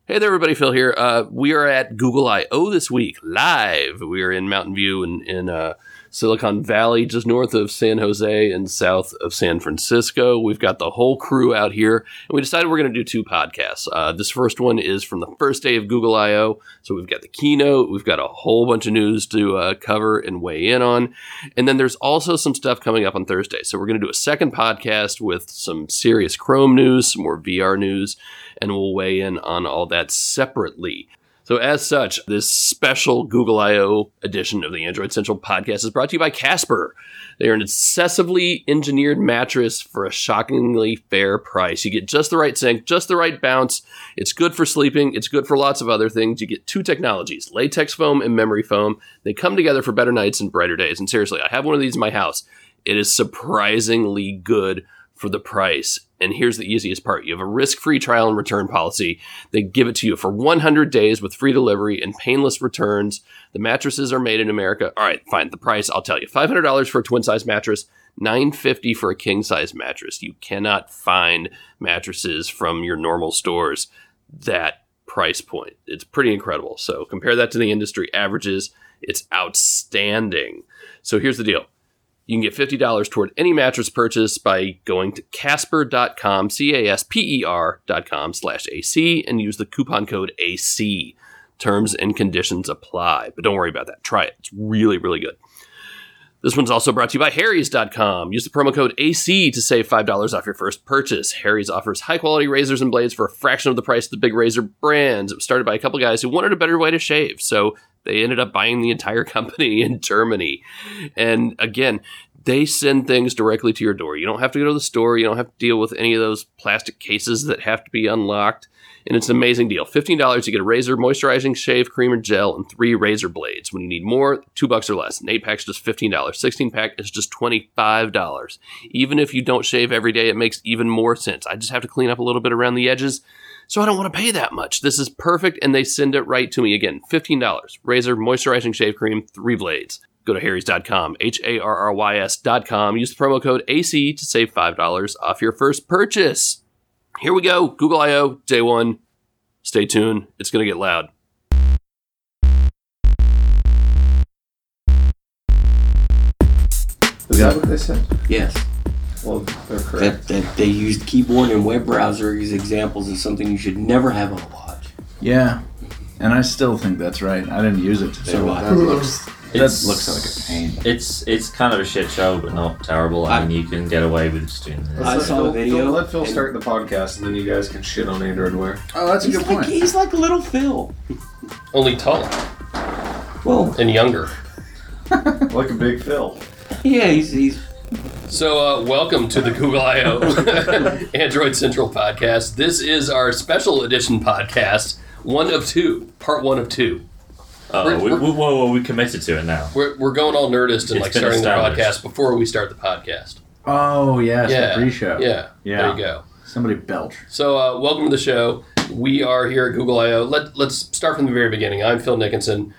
Hey there, everybody. Phil here. We are at Google I/O this week, live. We are in Mountain View in Silicon Valley, just north of San Jose and south of San Francisco. We've got the whole crew out here, and we decided we're going to do two podcasts. This first one is from the first day of Google I/O, so we've got the keynote, we've got a whole bunch of news to cover and weigh in on, and then there's also some stuff coming up on Thursday. So we're going to do a second podcast with some serious Chrome news, some more VR news, and we'll weigh in on all that separately. So as such, this special Google I/O edition of the Android Central podcast is brought to you by Casper. They are an excessively engineered mattress for a shockingly fair price. You get just the right sink, just the right bounce. It's good for sleeping. It's good for lots of other things. You get two technologies, latex foam and memory foam. They come together for better nights and brighter days. And seriously, I have one of these in my house. It is surprisingly good for the price. And here's the easiest part. You have a risk-free trial and return policy. They give it to you for 100 days with free delivery and painless returns. The mattresses are made in America. All right, fine. The price, I'll tell you. $500 for a twin-size mattress, $950 for a king-size mattress. You cannot find mattresses from your normal stores that price point. It's pretty incredible. So compare that to the industry averages. It's outstanding. So here's the deal. You can get $50 toward any mattress purchase by going to casper.com, casper.com/AC, and use the coupon code AC. Terms and conditions apply. But don't worry about that. Try it. It's really, really good. This one's also brought to you by Harry's.com. Use the promo code AC to save $5 off your first purchase. Harry's offers high-quality razors and blades for a fraction of the price of the big razor brands. It was started by a couple guys who wanted a better way to shave, so they ended up buying the entire company in Germany. And again, they send things directly to your door. You don't have to go to the store. You don't have to deal with any of those plastic cases that have to be unlocked. And it's an amazing deal. $15, you get a razor, moisturizing shave cream or gel, and 3 razor blades. When you need more, $2 or less. An 8-pack's just $15. 16-pack is just $25. Even if you don't shave every day, it makes even more sense. I just have to clean up a little bit around the edges, so I don't want to pay that much. This is perfect, and they send it right to me. Again, $15. Razor, moisturizing shave cream, 3 blades. Go to harrys.com, HARRYS.com. Use the promo code AC to save $5 off your first purchase. Here we go. Google I/O, day one. Stay tuned. It's going to get loud. Is that what they said? Yes. Well, they're correct. That they used keyboard and web browser as examples of something you should never have on a watch. Yeah, and I still think that's right. I didn't use it today. So but that looks like a pain. It's kind of a shit show, but not terrible. I mean, you can get away with just doing this. I saw a video. Let Phil start the podcast, and then you guys can shit on Android Wear. Oh, that's a good point. He's like little Phil. Only taller. Well, And younger. Like a big Phil. yeah, he's So, welcome to the Google I/O Android Central podcast. This is our special edition podcast, one of two, part one of two. We committed to it now. We're going all nerdist and It's like been starting the established. podcast before we start the podcast. Oh, yes, the pre-show. Yeah, Yeah. there you go. Somebody belch. So, welcome to the show. We are here at Google I/O. Let's start from the very beginning. I'm Phil Nickinson.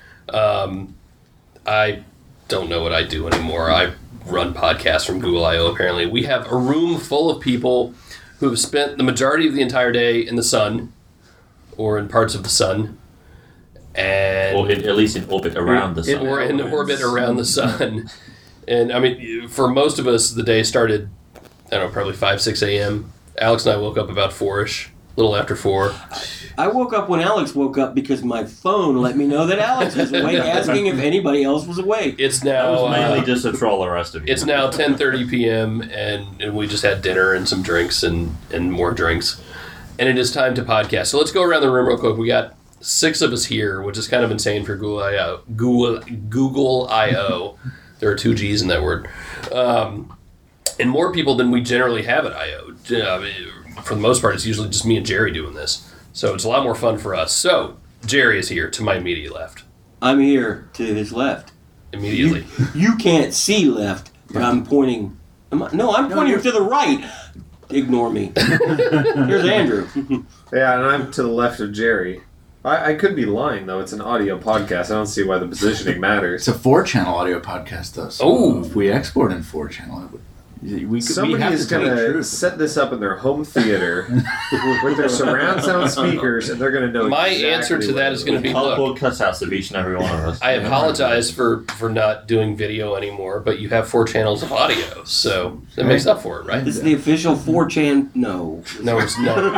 I don't know what I do anymore. I run podcasts from Google I/O, apparently. We have a room full of people who have spent the majority of the entire day in the sun, or in parts of the sun, and Or at least in orbit around the sun. or in orbit around the sun. And, I mean, for most of us, the day started, I don't know, probably 5, 6 a.m. Alex and I woke up about 4-ish, a little after 4. I woke up when Alex woke up because my phone let me know that Alex was awake, asking if anybody else was awake. It's That now was mainly just to troll the rest of you. it's now 10:30 p.m. and we just had dinner and some drinks and more drinks, and it is time to podcast. So let's go around the room real quick. We got 6 of us here, which is kind of insane for Google I/O. Google I/O. There are 2 G's in that word, and more people than we generally have at I/O. I mean, for the most part, it's usually just me and Jerry doing this. So it's a lot more fun for us. So Jerry is here to my immediate left. I'm here to his left. Immediately. You can't see left, but I'm pointing. I'm pointing to the right. Ignore me. Here's Andrew. Yeah, and I'm to the left of Jerry. I could be lying, though. It's an audio podcast. I don't see why the positioning matters. It's a 4-channel audio podcast, though. So Oh. if we export in 4-channel, it would Somebody is going to set this up in their home theater with their surround sound speakers, and they're going to know. My exactly answer to that is going to be, cardboard cutouts of each and every one of us. I apologize for not doing video anymore, but you have 4 channels of audio, so that makes up for it, right? This is the official 4chan. No. No, it's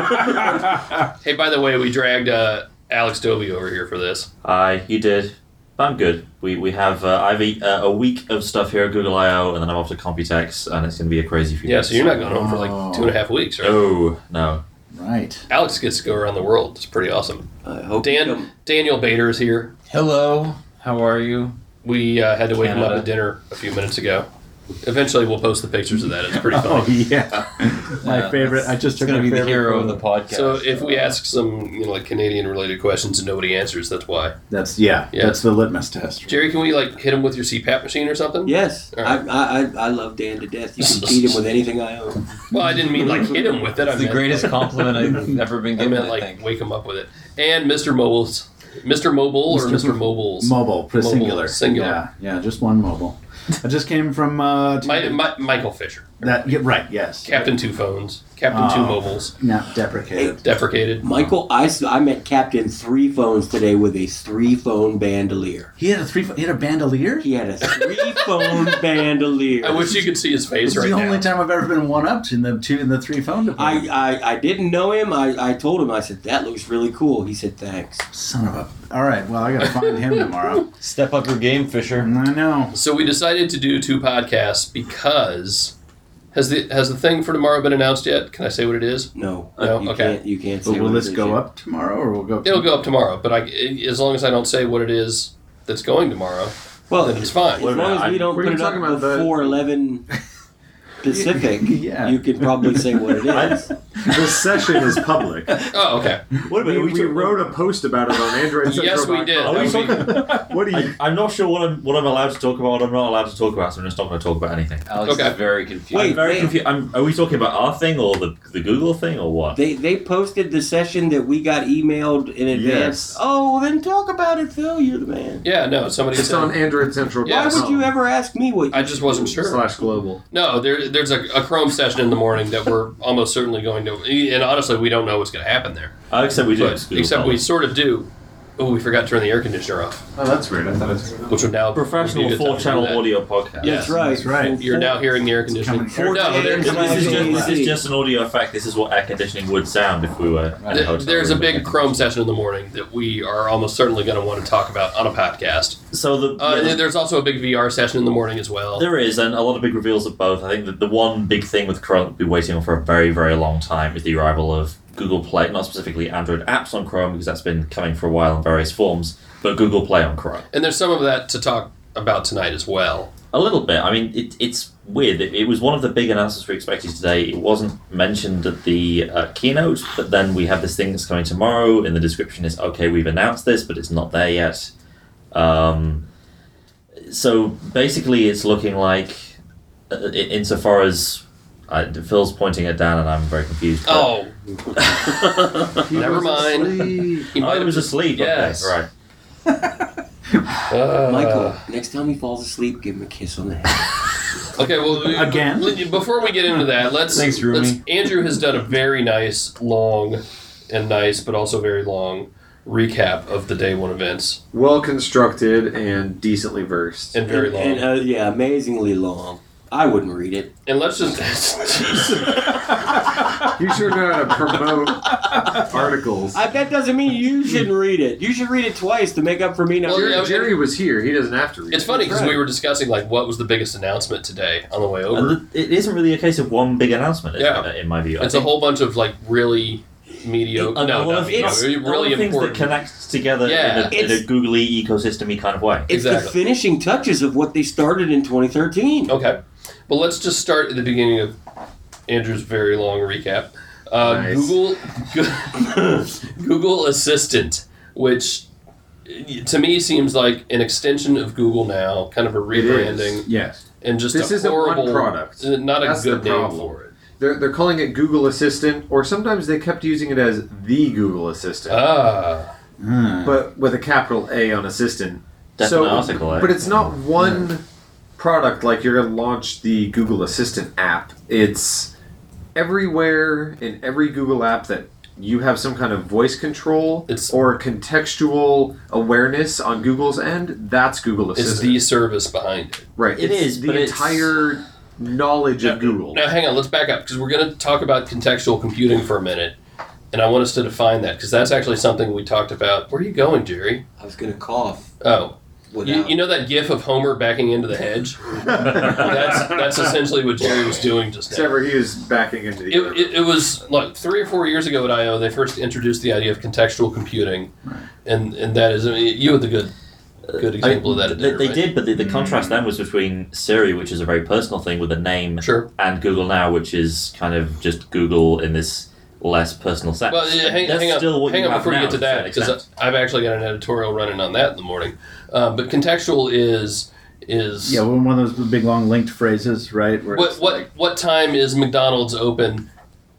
not. Hey, by the way, we dragged Alex Dobie over here for this. You did. I'm good. We have I have a week of stuff here at Google I/O, and then I'm off to Computex, and it's going to be a crazy few Yeah, days. so you're not going home for like 2.5 weeks, right? Oh, no. Right. Alex gets to go around the world. It's pretty awesome. I hope Daniel Bader is here. Hello, how are you? We had to wake him up Canada. at dinner a few minutes ago. Eventually, we'll post the pictures of that. It's pretty Oh funny. yeah, my favorite. I just It's took going my to be the favorite hero of photo. the podcast. So if we ask some like Canadian-related questions and nobody answers, that's why. That's Yeah. That's the litmus test. Jerry, can we like hit him with your CPAP machine or something? Yes, All right. I love Dan to death. You can beat him with anything I own. Well, I didn't mean like hit him with it. I it's the meant, greatest like, compliment I've ever been I given, meant I like think. wake him up with it. And Mr. Mobiles. Mr. Mobile or Mr. Mobiles? Mobile, singular. Singular. Yeah, just one mobile. I just came from Michael Fisher. that. Yeah, right. Yes. Captain Two Phones. Captain Two Mobiles. Not deprecated. Deprecated. Michael, I met Captain 3 phones today with a 3-phone bandolier. He had He had a bandolier. He had a 3-phone bandolier. I wish you could see his face It's right the now. only time I've ever been one upped in the 3 phone department. I didn't know him. I told him, I said, that looks really cool. He said, thanks. Son of a. All right. Well, I got to find him tomorrow. Step up your game, Fisher. I know. So we decided to do 2 podcasts because has the thing for tomorrow been announced yet? Can I say what it is? No. No? You Okay. Can't, you can't say But will what this it is go yet. up tomorrow, or will go? It'll go up tomorrow, but as long as I don't say what it is that's going tomorrow, Well, then it's fine. as long as we don't What are put you it up talking about, the- before 11 Pacific, Yeah. you can probably say what it is. This session is public. Oh, okay. What We wrote a post about it on Android. Yes, we did. Are we That would talking? What do you? I'm not sure what I'm allowed to talk about, what I'm not allowed to talk about, so I'm just not going to talk about anything. Alex Okay. is very confused. Wait, I'm very wait. confused. Are we talking about our thing or the Google thing or what? They posted the session that we got emailed in advance. Yes. Oh, well, then talk about it, Phil. You're the man. Yeah, no, somebody It's on said. Android Central. Yeah, Why would you ever ask me what? I just wasn't sure. /global. No, there's a Chrome session in the morning that we're almost certainly going to, and honestly, we don't know what's going to happen there. Except we do. But, except we sort of do. Oh, we forgot to turn the air conditioner off, Oh, that's weird. I thought it was. which would now Professional would be a good time to do 4-channel that. audio podcast. Yeah. That's right. That's right. You're now hearing the air conditioning. coming. No, This is just an audio effect. This is what air conditioning would sound if we were in a hotel there's a room. big Chrome session in the morning that we are almost certainly going to want to talk about on a podcast. So There's also a big VR session in the morning as well. there is, and a lot of big reveals of both. I think that the one big thing with Chrome we've been waiting on for a very, very long time is the arrival of Google Play, not specifically Android apps on Chrome, because that's been coming for a while in various forms, but Google Play on Chrome. And there's some of that to talk about tonight as well. A little bit. I mean, it's weird. It was one of the big announcements we expected today. It wasn't mentioned at the keynote, but then we have this thing that's coming tomorrow. In the description is, okay, we've announced this, but it's not there yet. So basically, it's looking like, insofar as Phil's pointing at Dan, and I'm very confused. but- Oh, never mind. He Oh, might he was asleep. Yes. Okay, right. Michael, next time he falls asleep, give him a kiss on the head. Okay, well, Again? before we get into that, Thanks, Rumi. Andrew has done a very nice, long, but also very long recap of the day one events, Well constructed and decently versed. and very long. And, yeah, amazingly long. I wouldn't read it. And let's just You sure know how to promote articles. That doesn't mean you shouldn't read it. You should read it twice to make up for me not Well, reading yeah, it. Jerry was here. He doesn't have to read. It's it. funny because Right. we were discussing like what was the biggest announcement today on the way over. And it isn't really a case of one big announcement, is Yeah. it, in my view. It's a whole bunch of like really mediocre, A lot no, of really things important. that connect together Yeah. in a googly ecosystem-y kind of way. It's Exactly. the finishing touches of what they started in 2013. Okay, well let's just start at the beginning of Andrew's very long recap. Nice. Google Assistant, which to me seems like an extension of Google now, kind of a It rebranding, is. Yes. and just This a isn't horrible one product. not a That's good the name problem. for it. They're calling it Google Assistant, or sometimes they kept using it as the Google Assistant, Ah, but with a capital A on Assistant. Definite article, eh? But it's not one product, like you're going to launch the Google Assistant app, it's everywhere in every Google app that you have some kind of voice control or contextual awareness on Google's end, that's Google Assistant. It's the service behind it. Right. It is, the but entire knowledge of Google. Now, hang on. Let's back up because we're going to talk about contextual computing for a minute. And I want us to define that because that's actually something we talked about. Where are you going, Jerry? I was going to cough. Oh. You know that gif of Homer backing into the hedge? that's essentially what Jerry was doing just now. Except for he was backing into the It was like 3 or 4 years ago at I.O. they first introduced the idea of contextual computing. Right. And that is, I mean, you were the good example of that at dinner, They right? did, but the contrast then was between Siri, which is a very personal thing with a name, Sure. and Google Now, which is kind of just Google in this less personal sense. Well, hang Still what on you have before you now, get to that, to an extent. because I've actually got an editorial running on that in the morning. But contextual is Yeah, one of those big long linked phrases, right? Where it's what time is McDonald's open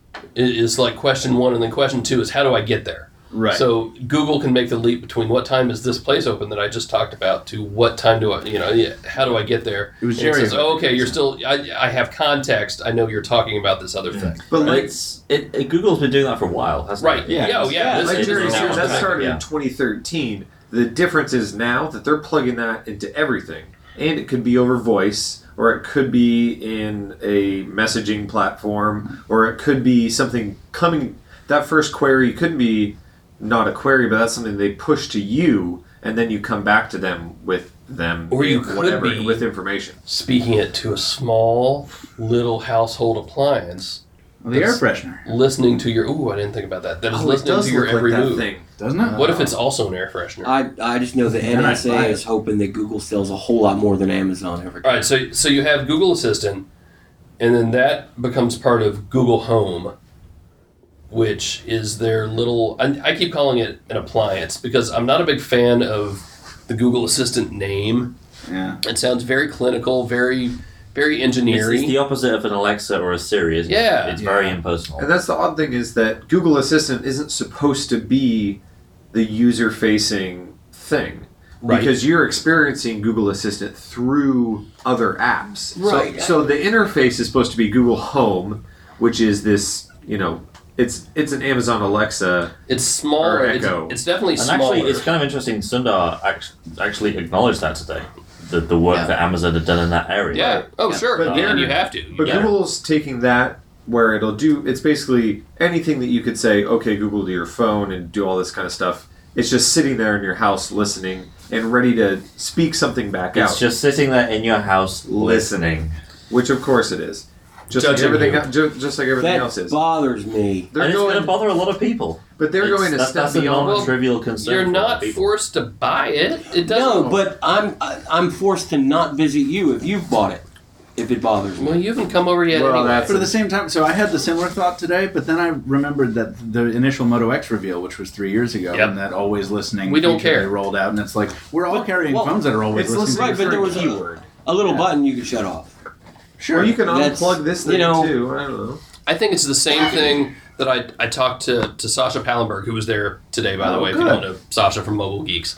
is like question 1, and then question 2 is how do I get there? right. So Google can make the leap between what time is this place open that I just talked about to what time do I, how do I get there? It was And Jerry says, who- oh, okay, you're still, I have context. I know you're talking about this other thing. But And like, Google's been doing that for a while, hasn't Right. it? Yeah. Oh, yeah. like This Jerry is said, now that the- started yeah. in 2013. The difference is now that they're plugging that into everything. And it could be over voice, or it could be in a messaging platform, or it could be something coming. That first query could be not a query, but that's something they push to you, and then you come back to them with Or you could whatever be- with information. Speaking it to a small little household appliance, Well, the air freshener, listening to your, I didn't think about that. That is Oh, it listening does to your look every like that move. thing. doesn't it? What if it's also an air freshener? I just know the And I buy NSA it. is hoping that Google sells a whole lot more than Amazon ever All right, so you have Google Assistant, and then that becomes part of Google Home, which is their little. I keep calling it an appliance because I'm not a big fan of the Google Assistant name. Yeah. It sounds very clinical, very engineering. It's the opposite of an Alexa or a Siri, isn't Yeah. it? It's very impersonal. And that's the odd thing is that Google Assistant isn't supposed to be the user-facing thing. Right. Because you're experiencing Google Assistant through other apps. Right. So the interface is supposed to be Google Home, which is this, it's an Amazon Alexa. It's small. Or It's, Echo. it's definitely And smaller. actually, it's kind of interesting. Sundar actually acknowledged that today. The work that Amazon had done in that area. yeah. Oh, Yeah. sure. But Yeah, and they're- you have to. But Yeah. Google's taking that where it's basically anything that you could say, okay, Google, to your phone and do all this kind of stuff. It's just sitting there in your house listening and ready to speak something back It's out. just sitting there in your house listening. Which of course it is. Just like Judging everything, you. just like everything That else is. bothers me. They're And it's going going, to bother a lot of people. but they're going a step that's a beyond. non-trivial concern. You're for a lot not of people. forced to buy it. It doesn't. No, but I'm forced to not visit you if you've bought it. If it bothers me. Well, you haven't come over yet Well, anyway. that's- But at the same time, so I had the similar thought today, but then I remembered that the initial Moto X reveal, which was 3 years ago, Yep. and that always listening We don't feature care. they rolled out, and it's like we're all Well, carrying well, phones that are always It's listening. listening Right, but for there a was a- keyword. A little button you can shut off. Or you can That's- unplug this thing you know- too. I don't know. I think it's the same thing that I talked to Sasha Pallenberg, who was there today, by the Oh, way, if you good. don't know Sasha from Mobile Geeks.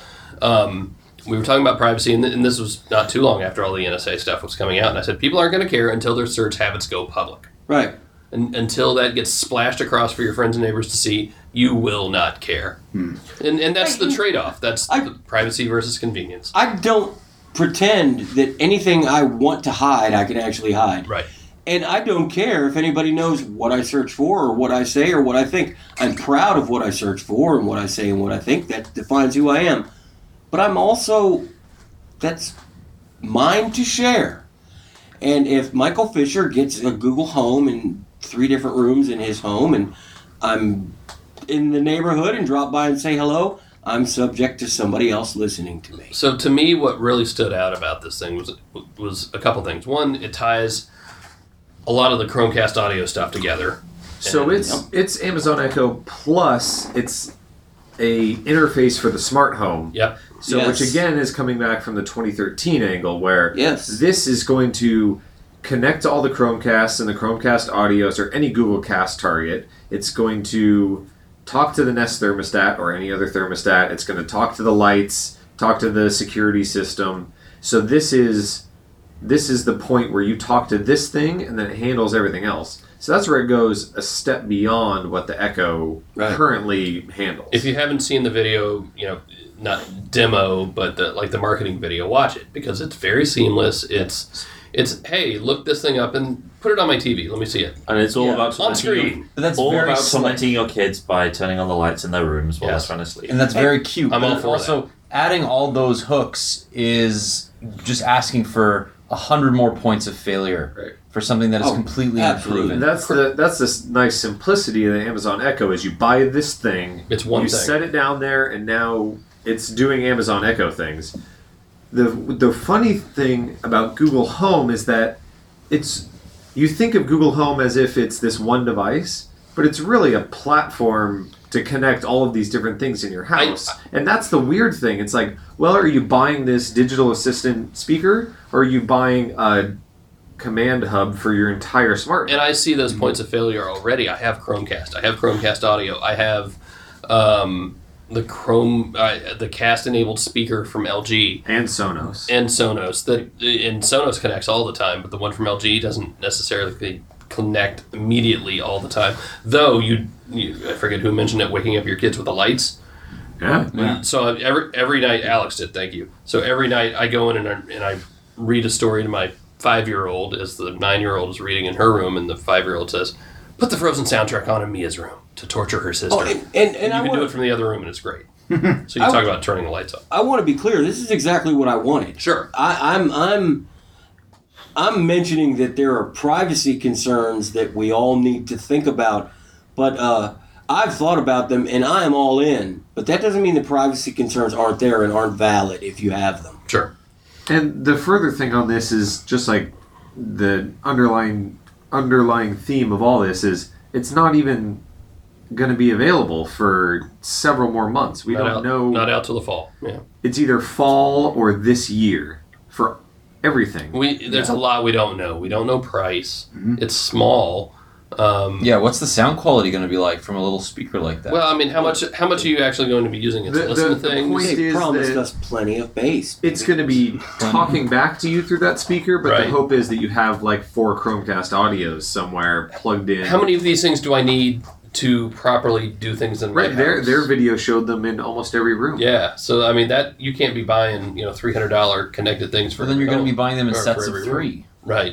We were talking about privacy, and this was not too long after all the NSA stuff was coming out, and I said, people aren't going to care until their search habits go public. Right. And until that gets splashed across for your friends and neighbors to see, you will not care. And that's the trade-off. That's the privacy versus convenience. I don't pretend that anything I want to hide, I can actually hide. Right. And I don't care if anybody knows what I search for or what I say or what I think. I'm proud of what I search for and what I say and what I think. That defines who I am. But I'm also, that's mine to share. And if Michael Fisher gets a Google Home in 3 different rooms in his home and I'm in the neighborhood and drop by and say hello, I'm subject to somebody else listening to me. So to me, what really stood out about this thing was a couple things. One, it ties a lot of the Chromecast audio stuff together. So And- it's Amazon Echo plus it's a interface for the smart home. Yep. So Yes. which again is coming back from the 2013 angle where Yes. this is going to connect to all the Chromecasts and the Chromecast audios or any Google Cast target. It's going to talk to the Nest thermostat or any other thermostat. It's going to talk to the lights, talk to the security system. So this is this is the point where you talk to this thing and then it handles everything else. So that's where it goes a step beyond what the Echo currently handles. If you haven't seen the video, not demo, but the marketing video, watch it because it's very seamless. It's hey, look this thing up and put it on my TV. Let me see it. And it's all about on screen. But that's all very about slick. tormenting your kids by turning on the lights in their rooms while they're trying to sleep. And that's very cute. I'm but all then for also, adding all those hooks is just asking for 100 more points of failure for something that is completely absolutely. unproven. That's this nice simplicity of the Amazon Echo is you buy this thing, It's one you thing. set it down there, and now it's doing Amazon Echo things. The funny thing about Google Home is that you think of Google Home as if it's this one device, but it's really a platform to connect all of these different things in your house. And that's the weird thing. It's like, well, are you buying this digital assistant speaker, or are you buying a command hub for your entire smartphone? And I see those points of failure already. I have Chromecast. I have Chromecast audio. I have the cast-enabled speaker from LG And Sonos. and Sonos. And Sonos connects all the time, but the one from LG doesn't necessarily connect immediately all the time. Though I forget who mentioned it, waking up your kids with the lights. Yeah. So every night, Alex did. Thank you. So every night I go in and I read a story to my 5-year-old as the 9-year-old is reading in her room, and the 5-year-old says, "Put the Frozen soundtrack on in Mia's room to torture her sister." and you I can do want it from the other room, and it's great. So you talk about turning the lights on. I want to be clear. This is exactly what I wanted. Sure. I'm mentioning that there are privacy concerns that we all need to think about, but I've thought about them and I am all in. But that doesn't mean the privacy concerns aren't there and aren't valid if you have them. Sure. And the further thing on this is just like the underlying theme of all this is it's not even going to be available for several more months. We don't know. Not out till the fall. Yeah. It's either fall or this year for everything. There's a lot we don't know. We don't know price. It's small. What's the sound quality going to be like from a little speaker like that? Well, I mean, how much are you actually going to be using it to listen to things? point They is promised that us plenty of bass. it's going to be talking back to you through that speaker, but Right. the hope is that you have like 4 Chromecast audios somewhere plugged in. How many of these things do I need to properly do things in my Right, house? their video showed them in almost every room. Yeah, so I mean that you can't be buying $300 connected things for. But then you're going to every be buying them in home, or sets for of every room. 3. Right.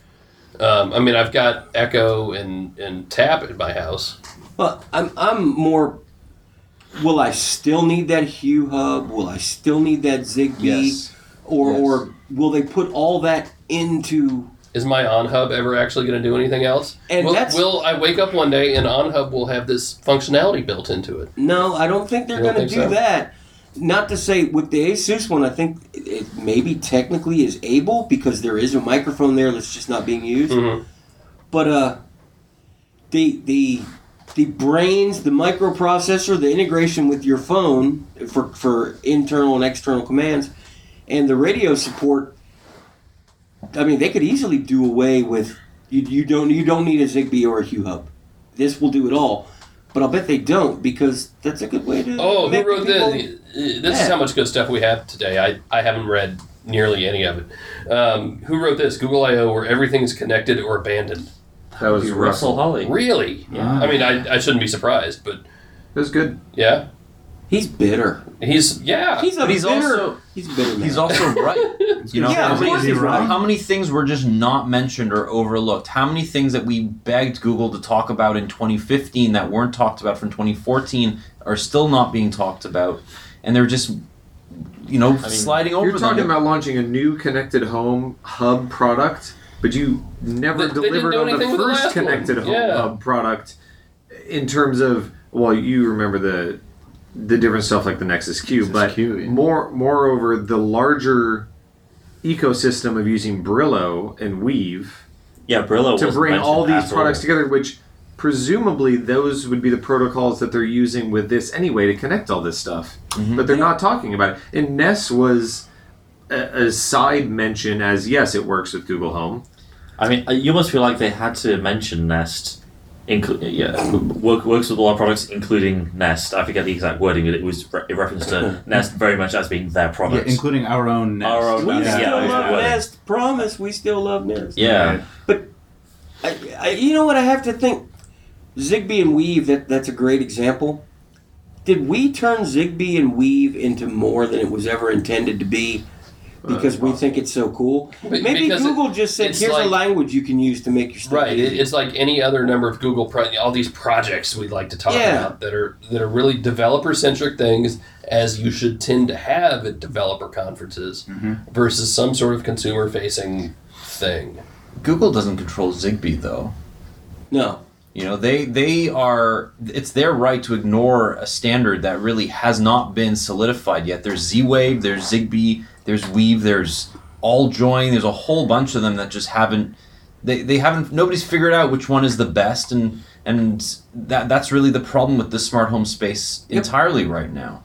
I mean, I've got Echo and Tap at my house. But I'm more. Will I still need that Hue hub? Will I still need that Zigbee? Yes. Or will they put all that into? Is my OnHub ever actually going to do anything else? And will I wake up one day and OnHub will have this functionality built into it? No, I don't think they're You don't going to do think so? that. Not to say with the Asus one, I think it maybe technically is able because there is a microphone there that's just not being used. Mhm. But the brains, the microprocessor, the integration with your phone for internal and external commands, and the radio support. I mean, they could easily do away with you don't need a Zigbee or a Hue hub. This will do it all. But I'll bet they don't because that's a good way to. Oh, who make wrote people- this? This is how much good stuff we have today. I haven't read nearly any of it. Who wrote this? Google I/O, where everything is connected or abandoned. That was Russell Holly. Really? Yeah. I mean, I shouldn't be surprised, but It was good. yeah, He's bitter. he's He's a But he's bitter. also- He's a bitter man. He's also right. You know, Yeah, how of many- course he's right. How many things were just not mentioned or overlooked? How many things that we begged Google to talk about in 2015 that weren't talked about from 2014 are still not being talked about, and they're just, sliding over You're talking them. about launching a new connected home hub product, but you never They didn't delivered do on the anything with the first last one. connected home Yeah. hub product in terms of, well, you remember the different stuff like the Nexus Q, Nexus but Q, yeah. moreover, the larger ecosystem of using Brillo and Weave Yeah, Brillo to wasn't bring all mentioned these at products all. together, which presumably those would be the protocols that they're using with this anyway to connect all this stuff. But they're not talking about it. And Nest was a side mention as, yes, it works with Google Home. I mean, you almost feel like they had to mention Nest works with all our products, including Nest. I forget the exact wording, but it was in reference to Nest very much as being their product. Yeah, including our own Nest. Our own We Nest, still yeah, love wording. Nest. Promise, we still love Nest. Yeah. But you know what? I have to think. Zigbee and Weave. That's a great example. Did we turn Zigbee and Weave into more than it was ever intended to be? Because we think it's so cool. Maybe because Google just said, it's "Here's like- a language you can use to make your stuff Right. easy." It's like any other number of Google all these projects we'd like to talk Yeah. about that are really developer centric things, as you should tend to have at developer conferences, versus some sort of consumer facing thing. Google doesn't control Zigbee though. No. You know, they are. It's their right to ignore a standard that really has not been solidified yet. There's Z-Wave, there's Zigbee, there's Weave, there's AllJoyn. There's a whole bunch of them that just haven't. They haven't. Nobody's figured out which one is the best, and that's really the problem with the smart home space entirely right now.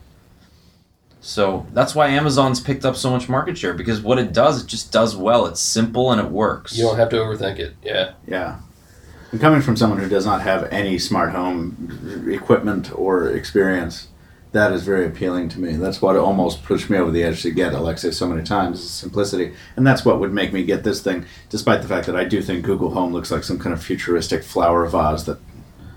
So that's why Amazon's picked up so much market share, because what it just does well. It's simple and it works. You don't have to overthink it. Yeah. Yeah. And coming from someone who does not have any smart home equipment or experience, that is very appealing to me. That's what almost pushed me over the edge to get Alexa so many times, is simplicity. And that's what would make me get this thing, despite the fact that I do think Google Home looks like some kind of futuristic flower vase that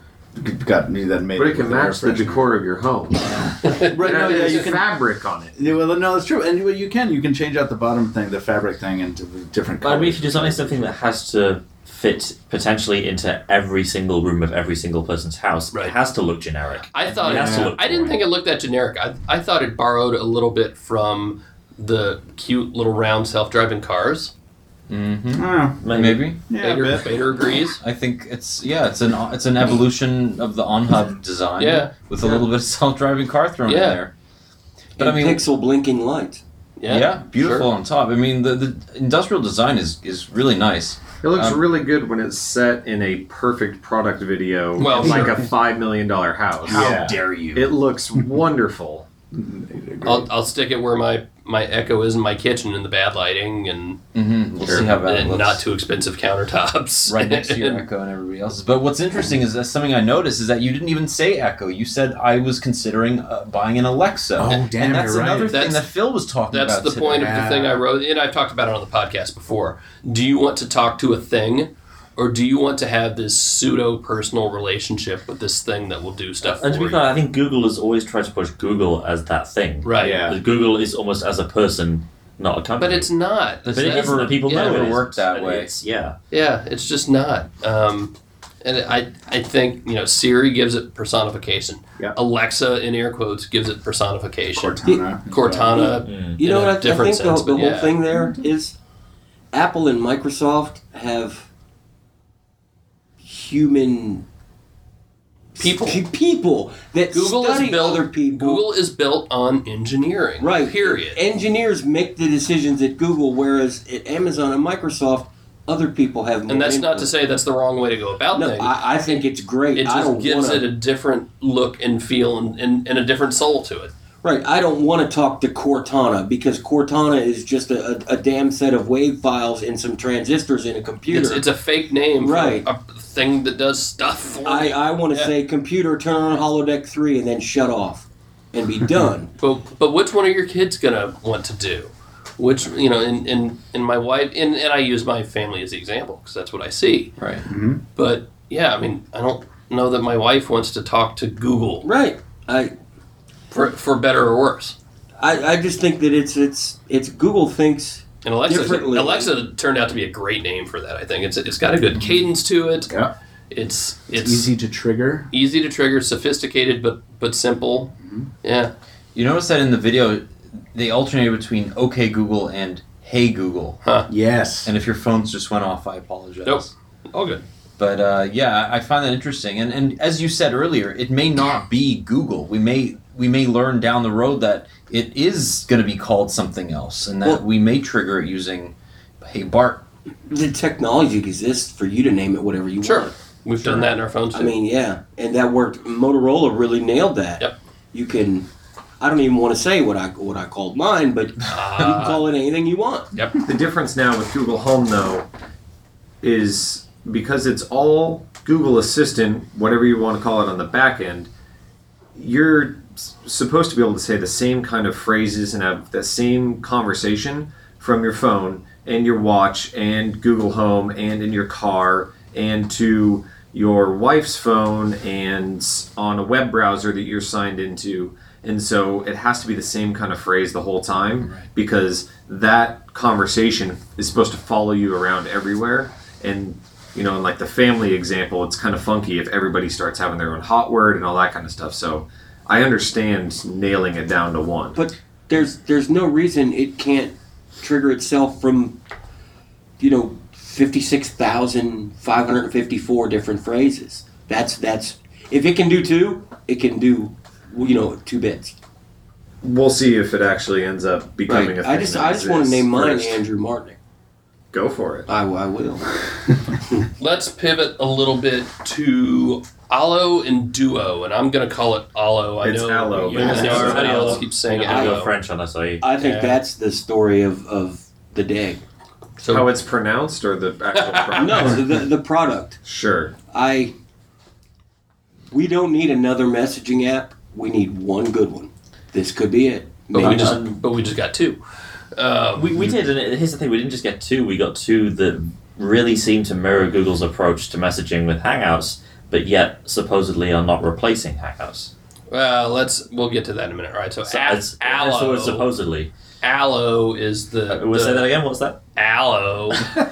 made But it it can with an air match the freshener. decor of your home. Right, no, yeah, There's you can. fabric on it. Yeah, well, no, it's true, and you can change out the bottom thing, the fabric thing, into different But colors. I mean, if you're designing something that has to fit potentially into every single room of every single person's house, Right. it has to look generic. I thought It has to look I didn't boring. think it looked that generic. I thought it borrowed a little bit from the cute little round self-driving cars. Mm-hmm. Oh, Maybe. yeah, a bit. Bader agrees. I think it's an evolution of the on-hub design. Yeah. With a little bit of self-driving car thrown in Yeah. there. But And I mean, pixel blinking lights. yeah, beautiful sure. on top. I mean, the industrial design is really nice. It looks Um, really good when it's set in a perfect product video, Well, like sure. a $5 million house. How dare you? It looks wonderful. I'll stick it where my Echo is in my kitchen in the bad lighting and, We'll see how that looks. not too expensive countertops. Right next to your Echo and everybody else's. But what's interesting is that something I noticed is that you didn't even say Echo. You said I was considering buying an Alexa. Oh, damn, and that's you're right. another thing That's- that Phil was talking That's about the today. point of the Yeah. thing I wrote, and I've talked about it on the podcast before. Do you want to talk to a thing, or do you want to have this pseudo-personal relationship with this thing that will do stuff And to for be you? fair, I think Google has always tried to push Google as that thing. Right. Yeah. Google is almost as a person, not a company. But it's not. But it isn't, and people yeah, know never it worked isn't, that and way. It's, yeah. Yeah, it's just not. And I think, Siri gives it personification. Yeah. Alexa, in air quotes, gives it personification. Cortana. Cortana. You know in what a I different think sense, the but whole yeah. thing there is? Apple and Microsoft have human People. people that Google study is built. other people. Google is built on engineering. Right. Period. Engineers make the decisions at Google, whereas at Amazon and Microsoft, other people have more And that's not input. to say that's the wrong way to go about No, things. I think it's great. It I just don't gives wanna, it a different look and feel and a different soul to it. Right, I don't want to talk to Cortana because Cortana is just a damn set of wave files and some transistors in a computer. It's a fake name for Right. a thing that does stuff for me. I want to Yeah. say, computer, turn on Holodeck 3 and then shut off and be done. But which one are your kids gonna want to do? Which in my wife and I use my family as the example because that's what I see. Right. But yeah, I mean I don't know that my wife wants to talk to Google Right. for better or worse. I just think that it's Google thinks And Alexa differently. turned out to be a great name for that. I think it's got a good cadence to it. Yeah. It's Easy to trigger. easy to trigger, sophisticated but simple. Yeah. You notice that in the video, they alternate between OK Google and Hey Google. Yes. And if your phones just went off, I apologize. Nope. All good. But yeah, I find that interesting. And as you said earlier, it may not be Google. We may learn down the road that it is going to be called something else, and that Well- we may trigger it using Hey Bart. the technology exists for you to name it whatever you Sure. want. We've done that in our phones too. I mean, yeah, and that worked. Motorola really nailed that. Yep. You can. I don't even want to say what I called mine, but you can call it anything you want. The difference now with Google Home, though, is because it's all Google Assistant, whatever you want to call it on the back end, you're supposed to be able to say the same kind of phrases and have the same conversation from your phone and your watch and Google Home and in your car and to your wife's phone and on a web browser that you're signed into. And so it has to be the same kind of phrase the whole time, because that conversation is supposed to follow you around everywhere. And, you know, in like the family example, it's kind of funky if everybody starts having their own hot word and all that kind of stuff. So I understand nailing it down to one. But there's no reason it can't trigger itself from, 56,554 different phrases. That's if it can do 2, it can do 2 bits. We'll see if it actually ends up becoming a thing. I just want to name mine first. Andrew Martinick. Go for it. I will. Let's pivot a little bit to Allo and Duo, and I'm going to call it Allo. I It's know, Allo, you but know, it's everybody Allo. else keeps saying I go Allo. French on SIE. I think Yeah. that's the story of the day. So How it's pronounced or the actual product? No, the product. Sure. We don't need another messaging app. We need one good one. This could be it. but, Maybe we just, not. but we just got 2. We did, and here's the thing: we didn't just get 2. We got 2 that really seem to mirror Google's approach to messaging with Hangouts, but yet supposedly are not replacing Hangouts. We'll get to that in a minute. All right, so, So Allo. it's supposedly. Allo is We'll say that again. What's that? Allo.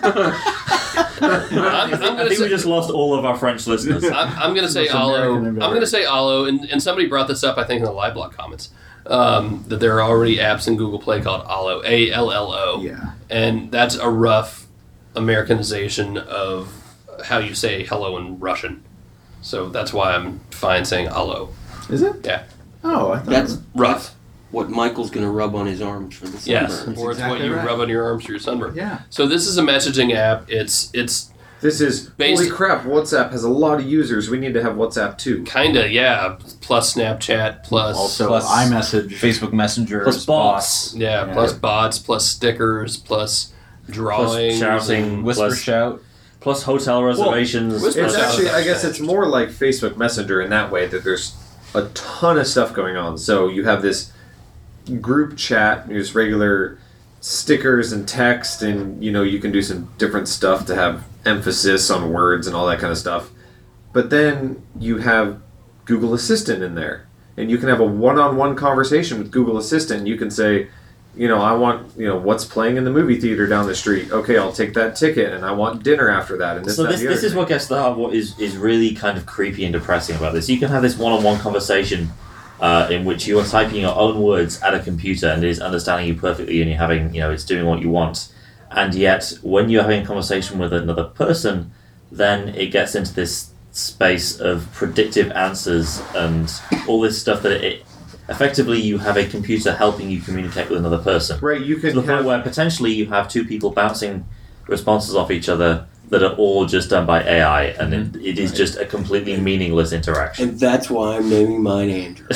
I'm I gonna think say, we just lost all of our French listeners. I'm going to say Most Allo. American I'm going to say Allo, and somebody brought this up, I think, in the live blog comments, that there are already apps in Google Play called Allo, A-L-L-O. Yeah. And that's a rough Americanization of how you say hello in Russian. So that's why I'm fine saying Allo. Is it? Yeah. Oh, I thought That's Rough. what Michael's going to rub on his arms for the Yes. sunburn. Or it's exactly what you right. rub on your arms for your sunburn. Yeah. So this is a messaging app. It's This is, Based- holy crap, WhatsApp has a lot of users. We need to have WhatsApp too. kinda, yeah, plus Snapchat, plus Also, Plus iMessage. Facebook Messenger, Plus bots. yeah, Yeah. plus bots, plus stickers, plus drawings, shouting. Whisper Plus- Shout. Plus hotel reservations. Whisper It's Sounds actually, I like guess that. it's more like Facebook Messenger in that way, that there's a ton of stuff going on. So you have this group chat, there's regular stickers and text, and you can do some different stuff to have emphasis on words and all that kind of stuff. But then you have Google Assistant in there, and you can have a one-on-one conversation with Google Assistant. You can say, I want, what's playing in the movie theater down the street. Okay, I'll take that ticket, and I want dinner after that. And this, So that, this and the is other what gets to the heart of what is really kind of creepy and depressing about this. You can have this one-on-one conversation in which you are typing your own words at a computer and it is understanding you perfectly, and you're having, it's doing what you want. And yet, when you're having a conversation with another person, then it gets into this space of predictive answers and all this stuff that it effectively you have a computer helping you communicate with another person. Right, you To can the point have where potentially you have 2 people bouncing responses off each other that are all just done by AI, and it is just a completely meaningless interaction. And that's why I'm naming mine Andrew.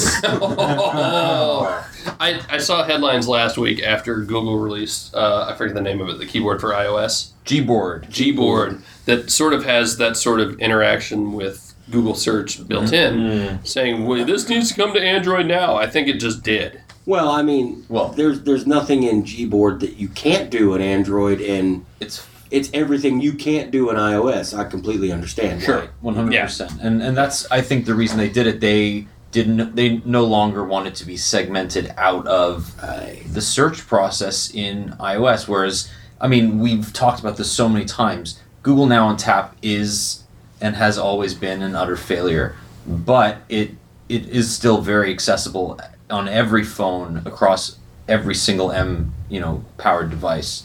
I saw headlines last week after Google released, I forget the name of it, the keyboard for iOS, Gboard. Gboard, that sort of has that sort of interaction with Google search built in, saying, well, this needs to come to Android now. I think it just did. Well, I mean, there's nothing in Gboard that you can't do in Android, and It's it's everything you can't do in iOS. I completely understand. Sure. why. 100%. And that's, I think, the reason they did it. They no longer want it to be segmented out of the search process in iOS. Whereas, I mean, we've talked about this so many times. Google Now on Tap is and has always been an utter failure, but it is still very accessible on every phone across every single powered device.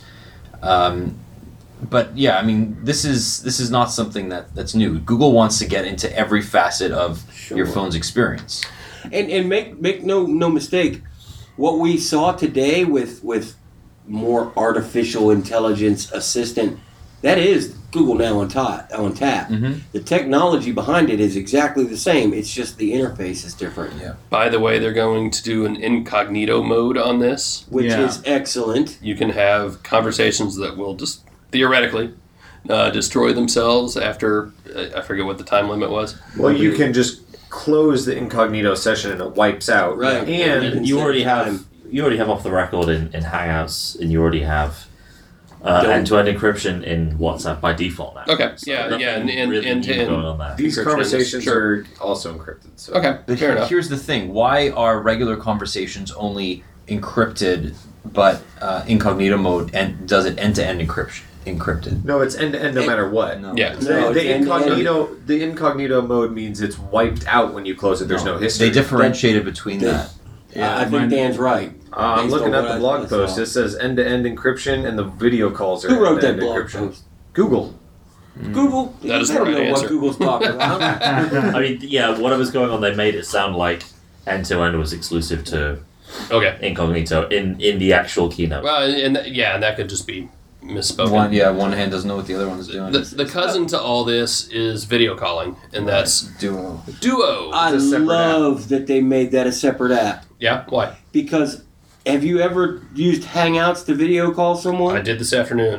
But yeah, I mean, this is not something that's new. Google wants to get into every facet of your phone's experience. And make no mistake, what we saw today with more artificial intelligence assistant, that is Google Now on Tap. Mhm. The technology behind it is exactly the same. It's just the interface is different. Yeah. By the way, they're going to do an incognito mode on this. Which Yeah. is excellent. You can have conversations that will just theoretically destroy themselves after I forget what the time limit was. Well, you can just close the incognito session and it wipes out. Right. And You already have off the record in Hangouts, and you already have end-to-end encryption in WhatsApp by default now. Okay. So Yeah. nothing And really end new to end. going on there. these Encryption, conversations sure. are also encrypted. So. Okay. But Fair enough. here's the thing: why are regular conversations only encrypted, but incognito mode, and does it end-to-end encrypted? No, it's end to end no matter what. No. Yeah. No, The it's the incognito mode means it's wiped out when you close it. There's no history. They differentiated between that. I think Dan's right. I'm Based looking on at what the I blog post. saw. It says end-to-end encryption, and the video calls are Who wrote that end-to-end blog encryption. post? Google. Google. That is I the don't right know answer. what Google's talking about. I mean, yeah, whatever's going on, they made it sound like end-to-end was exclusive to Okay. incognito in the actual keynote. Well, and that could just be misspoken. One hand doesn't know what the other one is doing. The cousin to all this is video calling, and that's Duo. Duo. I It's a separate love that they made that a separate app Yeah, why? because have you ever used Hangouts to video call someone? I did this afternoon.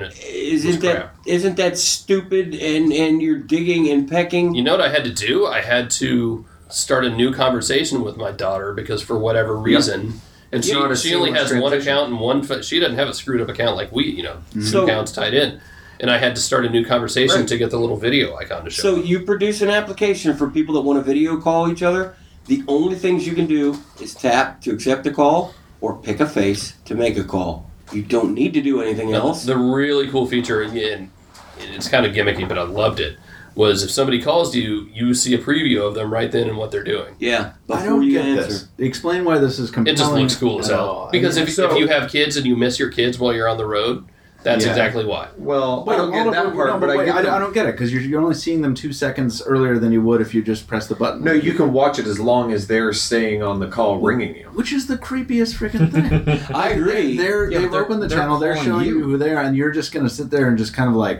Isn't that stupid and you're digging and pecking? You know what I had to do? I had to start a new conversation with my daughter because for whatever reason, and It's not a she only has seamless one transition. account and one. She doesn't have a screwed up account like we, two So- accounts tied in, and I had to start a new conversation Right. to get the little video icon to show. So you produce an application for people that want to video call each other. The only things you can do is tap to accept a call or pick a face to make a call. You don't need to do anything else. The really cool feature, and it's kind of gimmicky, but I loved it, was if somebody calls you, you see a preview of them right then and what they're doing. Yeah, I before don't you get answer. this. Explain why this is compelling. It just looks cool as at hell. all. Because I mean, if you have kids and you miss your kids while you're on the road, that's Yeah. exactly why. Well, I Wait, don't get hold that on, part, no, but I wait, get I don't get it because you're only seeing them 2 seconds earlier than you would if you just press the button. No, you can watch it as long as they're staying on the call ringing you. Which is the creepiest freaking thing. I agree. They've opened the channel. They're calling showing you. you who they are, and you're just gonna sit there and just kind of like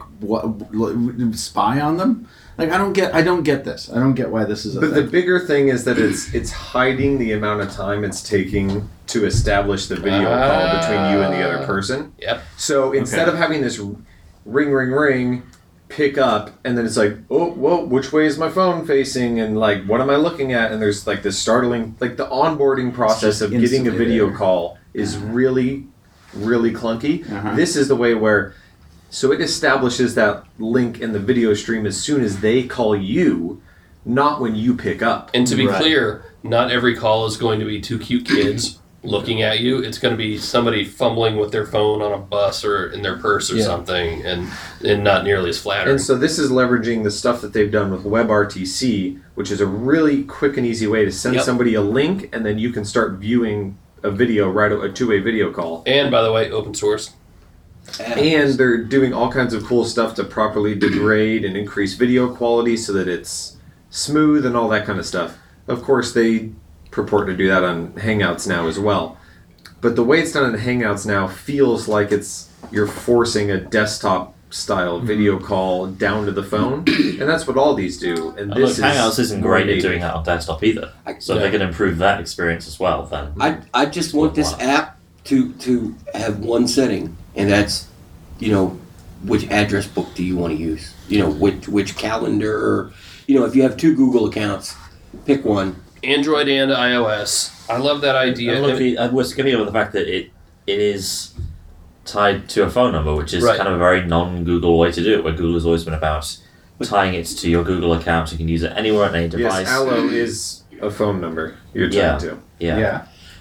spy on them. Like I don't get this. I don't get why this is a But the thing. bigger thing is that it's hiding the amount of time it's taking to establish the video call between you and the other person. Yep. So instead of having this ring, ring, ring, pick up, and then it's like, oh, whoa, which way is my phone facing? And like, what am I looking at? And there's like this startling, like the onboarding process just of getting a instantly video there. call is really, really clunky. Uh-huh. This is the way where, so it establishes that link in the video stream as soon as they call you, not when you pick up. And to be Right. clear, not every call is going to be two cute kids looking at you. It's going to be somebody fumbling with their phone on a bus or in their purse or something, and not nearly as flattering. And so this is leveraging the stuff that they've done with WebRTC, which is a really quick and easy way to send Yep. somebody a link, and then you can start viewing a video, a two-way video call. And by the way, open source. And they're doing all kinds of cool stuff to properly degrade and increase video quality so that it's smooth and all that kind of stuff. Of course, they purport to do that on Hangouts now as well. But the way it's done in Hangouts now feels like you're forcing a desktop style video call down to the phone, and that's what all these do. And And this look, Hangouts isn't great at native. doing that on desktop either. So if they can improve that experience as well, then I just want this app to have one setting, and that's, which address book do you want to use? Which calendar, or, if you have two Google accounts, pick one. Android and iOS. I love that idea. And look, we're skipping over the fact that it is tied to a phone number, which is Right. kind of a very non-Google way to do it, where Google has always been about tying it to your Google account. You can use it anywhere on any device. Yes, Allo is a phone number you're tied to. Yeah.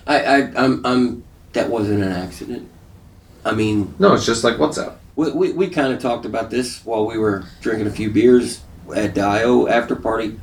I'm that wasn't an accident. I mean, No, it's just like WhatsApp. we kind of talked about this while we were drinking a few beers at the IO after party.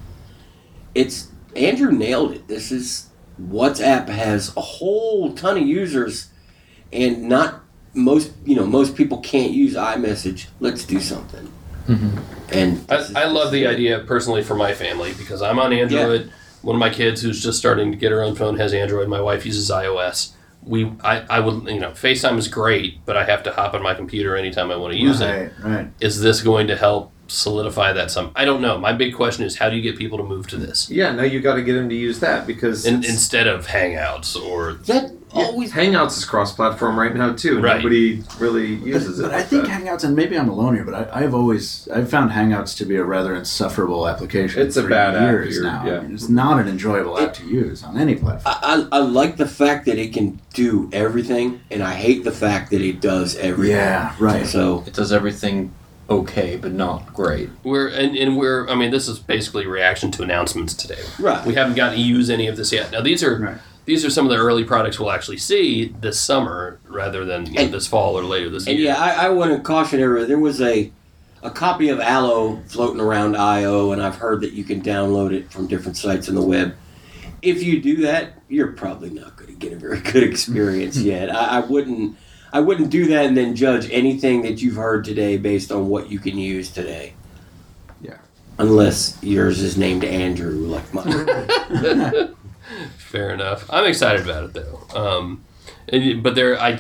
Andrew nailed it. This is WhatsApp has a whole ton of users, and not most people can't use iMessage. Let's do something. And I love the idea personally for my family because I'm on Android. One of my kids who's just starting to get her own phone has Android. My wife uses iOS. I would, FaceTime is great, but I have to hop on my computer anytime I want to use it. Right. Is this going to help solidify that some. I don't know. My big question is, how do you get people to move to this Yeah, now you got to get them to use that because instead of Hangouts or That always Hangouts is cross-platform right now too. And Right. Nobody really uses it. But I like think that. Hangouts, and maybe I'm alone here, but I've found Hangouts to be a rather insufferable application. It's a for bad app, years you're- now. yeah. I mean, it's not an enjoyable app to use on any platform. I like the fact that it can do everything, and I hate the fact that it does everything. Yeah, right. So It does everything okay, but not great. we're. I mean, this is basically reaction to announcements today. Right. We haven't gotten to use any of this yet. Now these are. Right. These are some of the early products we'll actually see this summer rather than this fall or later this And year. yeah, I want to caution everyone. There was a copy of Allo floating around I/O, and I've heard that you can download it from different sites on the web. If you do that, you're probably not going to get a very good experience yet. I wouldn't do that and then judge anything that you've heard today based on what you can use today. Yeah. Unless yours is named Andrew, like mine. Fair enough. I'm excited about it though. But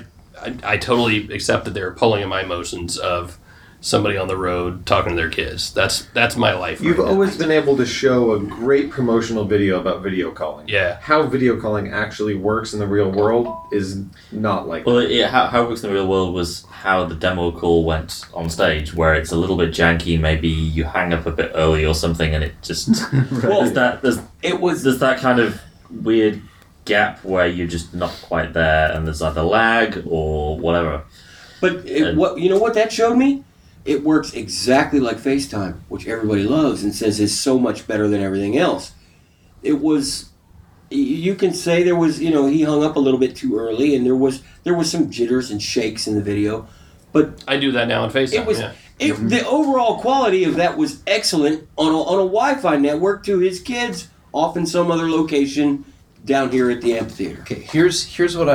I totally accept that they're pulling at my emotions of somebody on the road talking to their kids. That's my life. You've right now. always been able to show a great promotional video about video calling. Yeah. How video calling actually works in the real world is not like Well, how it works in the real world was how the demo call went on stage, where it's a little bit janky. Maybe you hang up a bit early or something, and it just Well, there's that kind of weird gap where you're just not quite there, and there's either lag or whatever. But what that showed me? It works exactly like FaceTime, which everybody loves and says is so much better than everything else. It was, you can say there was, he hung up a little bit too early, and there was some jitters and shakes in the video, but I do that now on FaceTime. it was yeah. the overall quality of that was excellent on a Wi-Fi network to his kids off in some other location down here at the amphitheater. Okay, here's what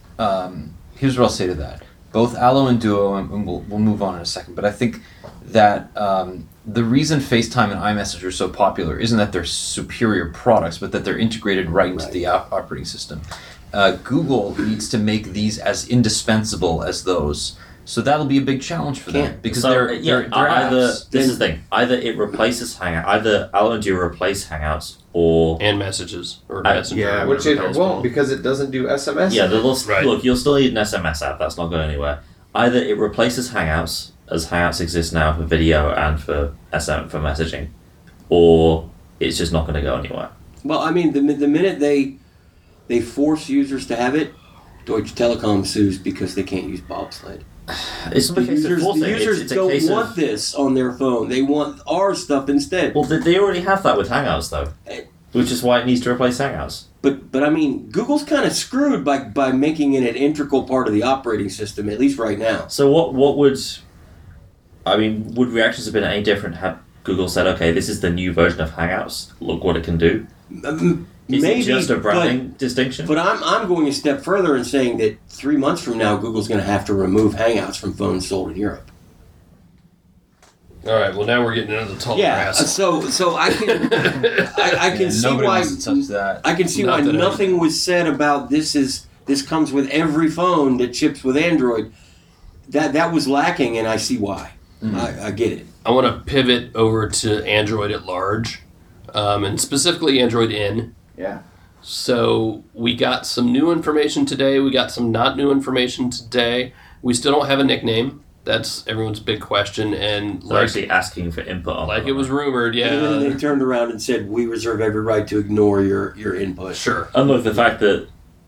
I'll say to that. Both Allo and Duo, and we'll move on in a second, but I think that the reason FaceTime and iMessage are so popular isn't that they're superior products, but that they're integrated right into the operating system. Google needs to make these as indispensable as those. So that'll be a big challenge for them because they're either apps. this is the thing. Either it replaces Hangout, either Allo and Duo replace Hangouts, or And messages or I- Messenger. Yeah, or which whatever it the hell it's won't called. because it doesn't do SMS. yeah, Right. look, you'll still need an SMS app. That's not going anywhere. Either it replaces Hangouts, as Hangouts exists now for video and for SM for messaging, or it's just not going to go anywhere. Well, I mean, the minute they force users to have it, Deutsche Telekom sues because they can't use bobsled. It's not The a case of users, forcing. the users it's a don't case want of, this on their phone. They want our stuff instead. well, they already have that with Hangouts though, which is why it needs to replace Hangouts. But I mean, Google's kind of screwed by making it an integral part of the operating system, at least right now. So what would reactions have been any different had Google said, okay, this is the new version of Hangouts, look what it can do? Is Maybe it just a branding distinction? But I'm going a step further and saying that 3 months from now, Google's going to have to remove Hangouts from phones sold in Europe. All right. Well, now we're getting into the tall grass. So I can I can see Nobody why wants to touch that. I can see Not why that I- nothing was said about this comes with every phone that ships with Android. That was lacking, and I see why. I get it. I want to pivot over to Android at large, and specifically Android N. Yeah. So we got some new information today. We got some not new information today. We still don't have a nickname. That's everyone's big question. And They're actually asking for input on like that. it was rumored, And then yeah. they turned around and said, "We reserve every right to ignore your input." Sure. And look, the fact that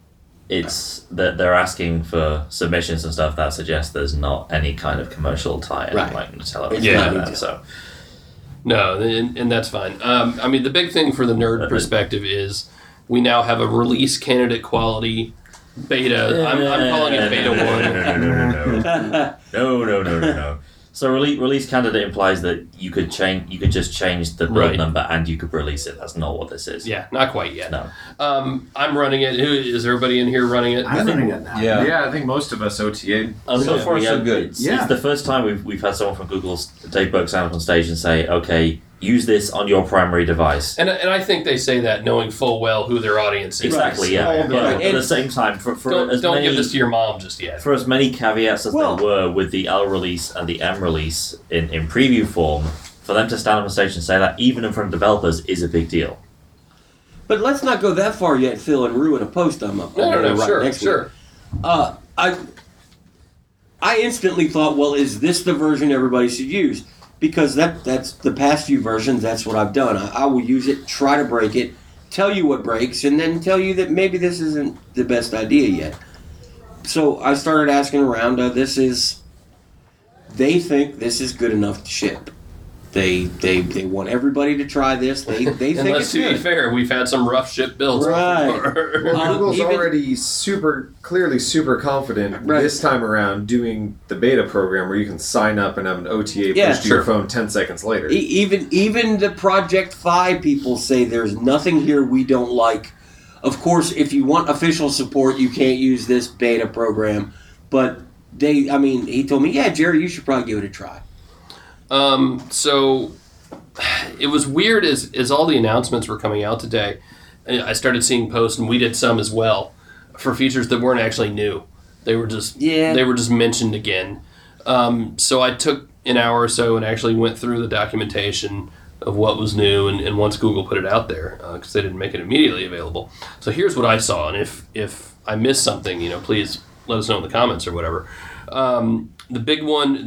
that they're asking for submissions and stuff, that suggests there's not any kind of commercial tie-in Right. like Nutella. It's not that. Nutella. So No, and that's fine. I mean, the big thing for the nerd perspective is we now have a release candidate quality beta. I'm calling it beta 1. No. So release candidate implies that you could just change the build Right. number and you could release it. That's not what this is. Yeah, not quite yet. No. I'm running it. Is everybody in here running it? I'm running it now. Yeah. Yeah, I think most of us OTA'd. So far, we so have- good. It's Yeah. the first time we've had someone from Google's Dave Burke stand up on stage and say, "Okay, use this on your primary device." And I think they say that knowing full well who their audience is. Exactly. Yeah. Right. But Right. at the same time, for as Don't many give this to your mom just yet. for as many caveats as Well- there were with the L release and the M release in preview form for them to stand up on stage and say that, even in front of developers, is a big deal. But let's not go that far yet, Phil, and ruin a post I'm up. No, right sure, next sure. week. I instantly thought, well, is this the version everybody should use? Because that's the past few versions. That's what I've done. I will use it, try to break it, tell you what breaks, and then tell you that maybe this isn't the best idea yet. So I started asking around. They think this is good enough to ship. They want everybody to try this. They think And let's it's to be good. fair, we've had some rough ship builds. Right. before. Well, Google's even- already super confident Right. this time around doing the beta program where you can sign up and have an OTA Yeah, pushed to your phone 10 seconds later. Even the Project Fi people say there's nothing here we don't like. Of course, if you want official support, you can't use this beta program. But he told me, yeah, Jerry, you should probably give it a try. So it was weird as all the announcements were coming out today. I started seeing posts, and we did some as well, for features that weren't actually new. They were just mentioned again. So I took an hour or so and actually went through the documentation of what was new, and once Google put it out there, because they didn't make it immediately available. So here's what I saw, and if I missed something, please let us know in the comments or whatever. The big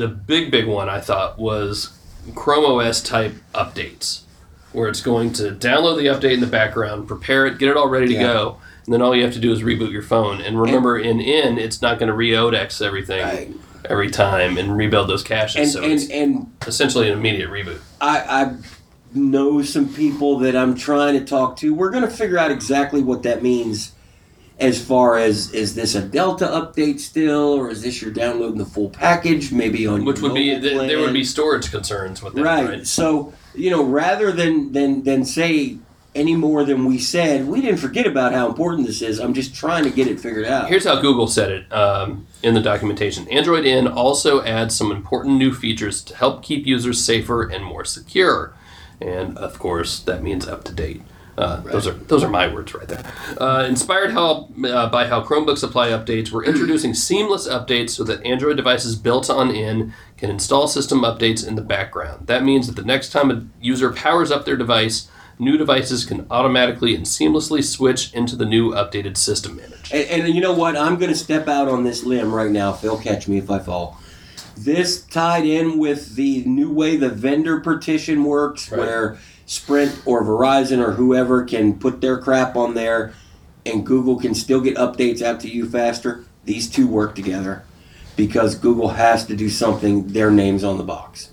one I thought was Chrome OS type updates, where it's going to download the update in the background, prepare it, get it all ready to go, and then all you have to do is reboot your phone. And remember, it's not going to re-odex everything every time and rebuild those caches. It's essentially an immediate reboot. I know some people that I'm trying to talk to. We're going to figure out exactly what that means. As far as, is this a Delta update still, or is this you're downloading the full package, maybe on Which your would be, mobile plan? there would be storage concerns with that, right? So, rather than say any more than we said, we didn't forget about how important this is. I'm just trying to get it figured out. Here's how Google said it in the documentation. Android N also adds some important new features to help keep users safer and more secure. And, of course, that means up to date. Those are my words right there. Inspired by how Chromebooks apply updates, we're introducing seamless updates so that Android devices built on N can install system updates in the background. That means that the next time a user powers up their device, new devices can automatically and seamlessly switch into the new updated system image. And you know what? I'm going to step out on this limb right now. Phil, catch me if I fall. This tied in with the new way the vendor partition works, where Sprint or Verizon or whoever can put their crap on there and Google can still get updates out to you faster. These two work together because Google has to do something. Their name's on the box.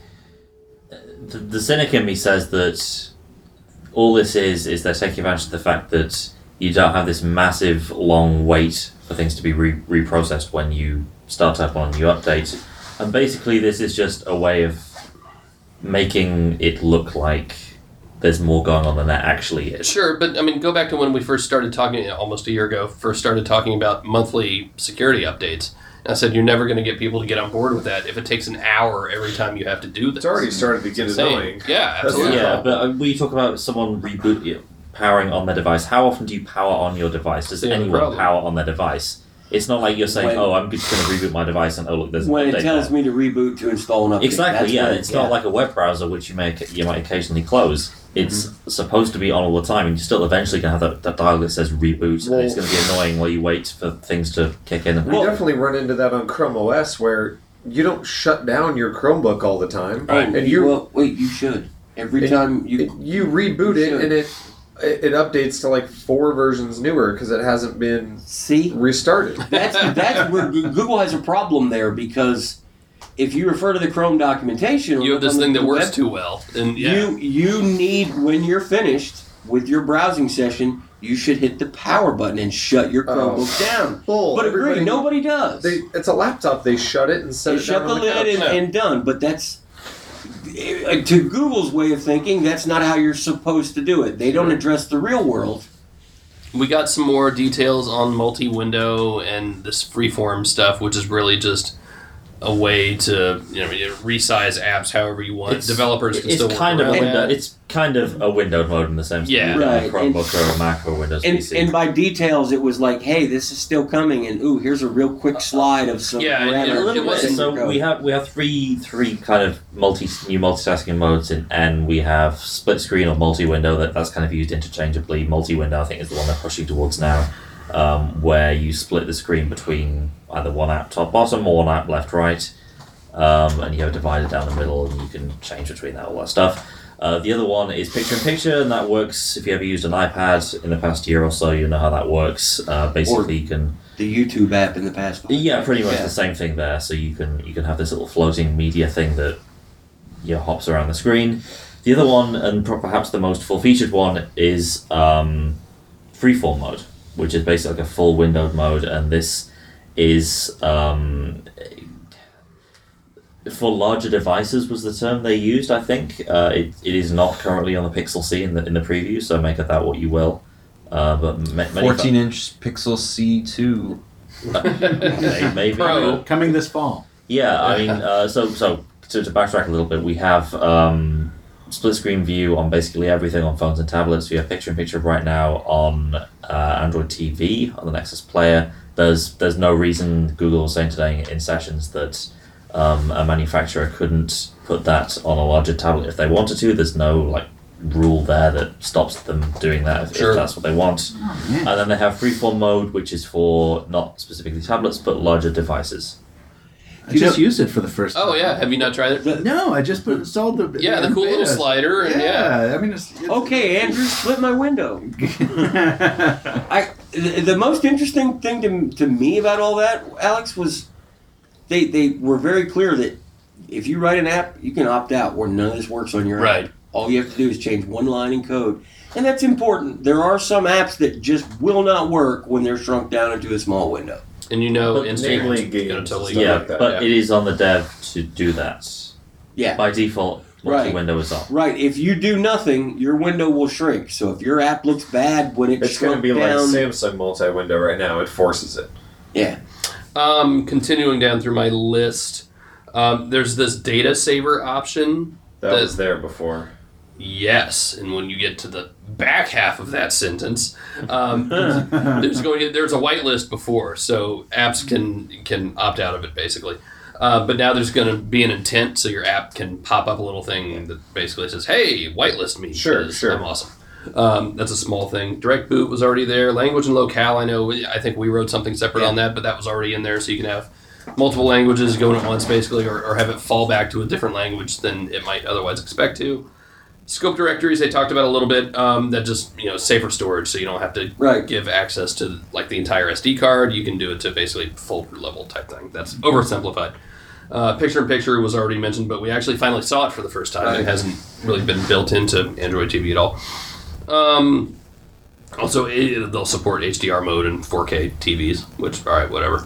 The cynic in me says that all this is they're taking advantage of the fact that you don't have this massive long wait for things to be reprocessed when you start up on your update. And basically this is just a way of making it look like there's more going on than there actually is. Sure, but go back to when we first started talking, almost a year ago, talking about monthly security updates. And I said, you're never going to get people to get on board with that if it takes an hour every time you have to do this. It's already started to get annoying. Yeah, absolutely. Yeah, but when you talk about someone powering on their device, how often do you power on your device? Does anyone power on their device? It's not like you're saying, I'm just going to reboot my device and look, there's an update. When it tells me to reboot to install an update. Exactly, it's not like a web browser which you might occasionally close. It's supposed to be on all the time, and you're still eventually going to have that dial that says reboot, and it's going to be annoying while you wait for things to kick in. We definitely run into that on Chrome OS where you don't shut down your Chromebook all the time. Right. And you should. Every time you reboot it, and it updates to like 4 versions newer because it hasn't been restarted. That's where Google has a problem there, because if you refer to the Chrome documentation, you have this thing that works too well, and you need, when you're finished with your browsing session, you should hit the power button and shut your Chromebook down. But agree, nobody does. It's a laptop. They shut it and set it shut down the on the lid couch. and done. But that's, to Google's way of thinking, that's not how you're supposed to do it. They don't address the real world. We got some more details on multi-window and this freeform stuff, which is really just a way to resize apps however you want. Developers can still work kind of a around window. that. It's kind of a windowed mode in the sense Yeah. that you Right. have a Chromebook or a Mac or Windows PC. And by details, it was like, hey, this is still coming, and ooh, here's a real quick slide of some. Yeah, parameters. a little bit. There So you go. we have three kind of new multitasking modes in N. We have split screen or multi-window that's kind of used interchangeably. Multi-window I think is the one they're pushing towards now, where you split the screen between either one app top bottom or one app left right, and you have it divided down the middle, and you can change between that, all that stuff. The other one is picture-in-picture, and that works if you ever used an iPad in the past year or so. You know how that works. Basically, you can. The YouTube app in the past. Yeah, pretty much Yeah. the same thing there. So you can have this little floating media thing that hops around the screen. The other one, and perhaps the most full-featured one, is freeform mode, which is basically like a full windowed mode, and this is for larger devices was the term they used. I think it is not currently on the Pixel C in the preview, so make of that what you will. But many 14-inch Pixel C2. maybe. Pro. Coming this fall. Yeah, I mean, so to backtrack a little bit, we have split screen view on basically everything on phones and tablets. We have picture-in-picture right now on Android TV on the Nexus Player. There's no reason, Google was saying today in sessions, that a manufacturer couldn't put that on a larger tablet if they wanted to. There's no rule there that stops them doing that if that's what they want. And then they have freeform mode, which is for not specifically tablets but larger devices. I just used it for the first time. Oh yeah, have you not tried it? No, I just installed the Yeah, the cool little beta. slider, and Yeah, I mean, it's Okay, Andrew, split my window. The most interesting thing to me about all that, Alex, was they were very clear that if you write an app, you can opt out where none of this works on your Right. app. All you have to do is change one line in code. And that's important. There are some apps that just will not work when they're shrunk down into a small window. And But Instagram's namely gonna games totally and Yeah, like that, but yeah. it is on the dev to do that. Yeah. By default, multi-window is on. Right. If you do nothing, your window will shrink. So if your app looks bad when it's It's going to shrunk be like down, Samsung multi-window right now. It forces it. yeah. Continuing down through my list, there's this data saver option. That was there before. Yes, and when you get to the back half of that sentence, there's a whitelist before, so apps can opt out of it basically. But now there's going to be an intent, so your app can pop up a little thing that basically says, "Hey, whitelist me." Sure, 'cause sure. I'm awesome. That's a small thing. Direct boot was already there. Language and locale, I think we wrote something separate on that, but that was already in there, so you can have multiple languages going at once basically, or have it fall back to a different language than it might otherwise expect to. Scope directories they talked about a little bit. That just safer storage, so you don't have to give access to the entire SD card. You can do it to basically folder level type thing. That's oversimplified. Picture-in-picture was already mentioned, but we actually finally saw it for the first time. It hasn't really been built into Android TV at all. Also, they'll support HDR mode and 4K TVs, which all right, whatever.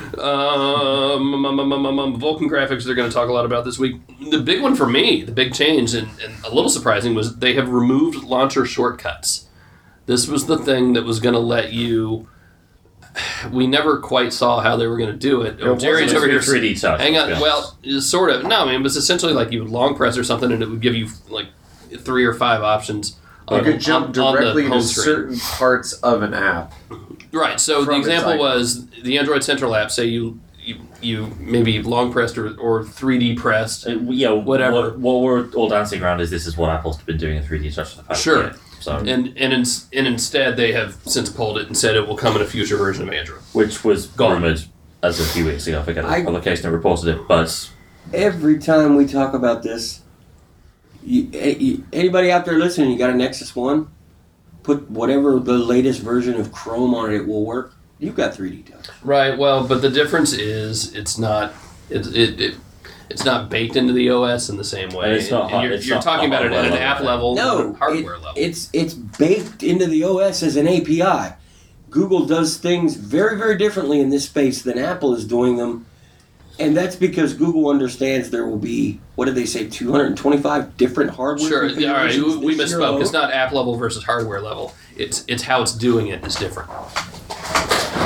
Vulkan graphics they're going to talk a lot about this week. The big one for me, the big change, and a little surprising, was they have removed launcher shortcuts. This was the thing that was going to let you... We never quite saw how they were going to do it. Jerry's over here. 3D touch. Hang on. let's be Well, sort of. No, I mean, it was essentially like you would long press or something, and it would give you 3 or 5 options. You could jump on the directly home to screen. certain parts of an app. Right. So the from its example icon. was the Android Central app. Say you maybe long pressed or 3D pressed. Whatever. What we're all dancing around is this is what Apple's been doing in 3D touch for the past Sure. year. So, And instead they have since pulled it and said it will come in a future version of Android. which was Gone. rumored as a few weeks ago. I forget the publication that reported it, but Every time we talk about this, anybody out there listening, you got a Nexus 1? Put whatever the latest version of Chrome on it, it will work. You've got 3D touch. Right. Well, but the difference is it's not it's not baked into the OS in the same way. And it's not hot- you're it's you're not talking about it at an hardware app level. level, No, hardware level. It's baked into the OS as an API. Google does things very, very differently in this space than Apple is doing them. And that's because Google understands there will be, what did they say, 225 different hardware Sure. All right. configurations We this year misspoke. It's alone? not app level versus hardware level. It's how it's doing it is different.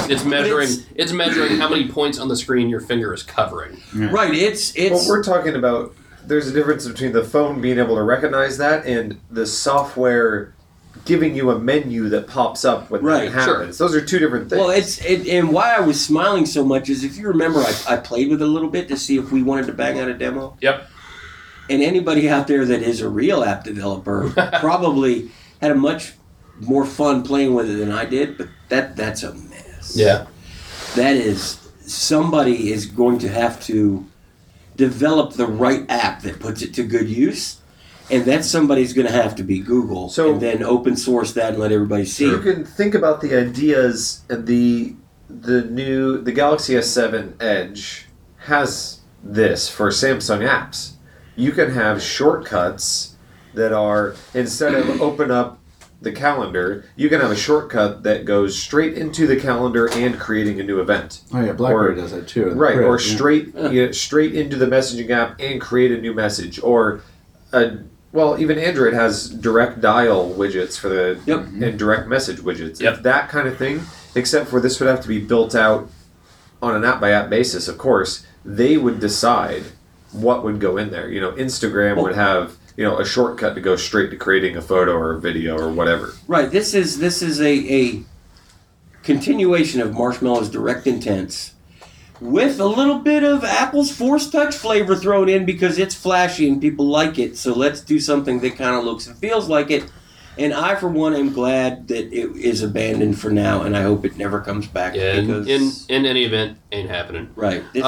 it's measuring how many points on the screen your finger is covering. Right. It's Well, we're talking about there's a difference between the phone being able to recognize that and the software giving you a menu that pops up when Right, that sure. happens. Those are two different things. well, and why I was smiling so much is if you remember, I played with it a little bit to see if we wanted to bang out a demo. Yep. And anybody out there that is a real app developer probably had a much more fun playing with it than I did. But that's a mess. Yeah. That is, somebody is going to have to develop the right app that puts it to good use. And that somebody's going to have to be Google. So- and then open source that and let everybody see. you can think about the ideas and the Galaxy S7 Edge has this for Samsung apps. You can have shortcuts that are, instead of open up the calendar, you can have a shortcut that goes straight into the calendar and creating a new event. Oh yeah, BlackBerry Or- does that too. Right, Grid, or yeah. straight into the messaging app and create a new message. Or, even Android has direct dial widgets for the Yep. and direct message widgets. Yep. It's that kind of thing, except for this would have to be built out on an app by app basis. Of course, they would decide what would go in there. Instagram would have a shortcut to go straight to creating a photo or a video or whatever. Right. This is a continuation of Marshmallow's Direct Intents with a little bit of Apple's Force Touch flavor thrown in because it's flashy and people like it. So let's do something that kind of looks and feels like it. And I, for one, am glad that it is abandoned for now, and I hope it never comes back. Yeah. because, In any event, ain't happening. right. This-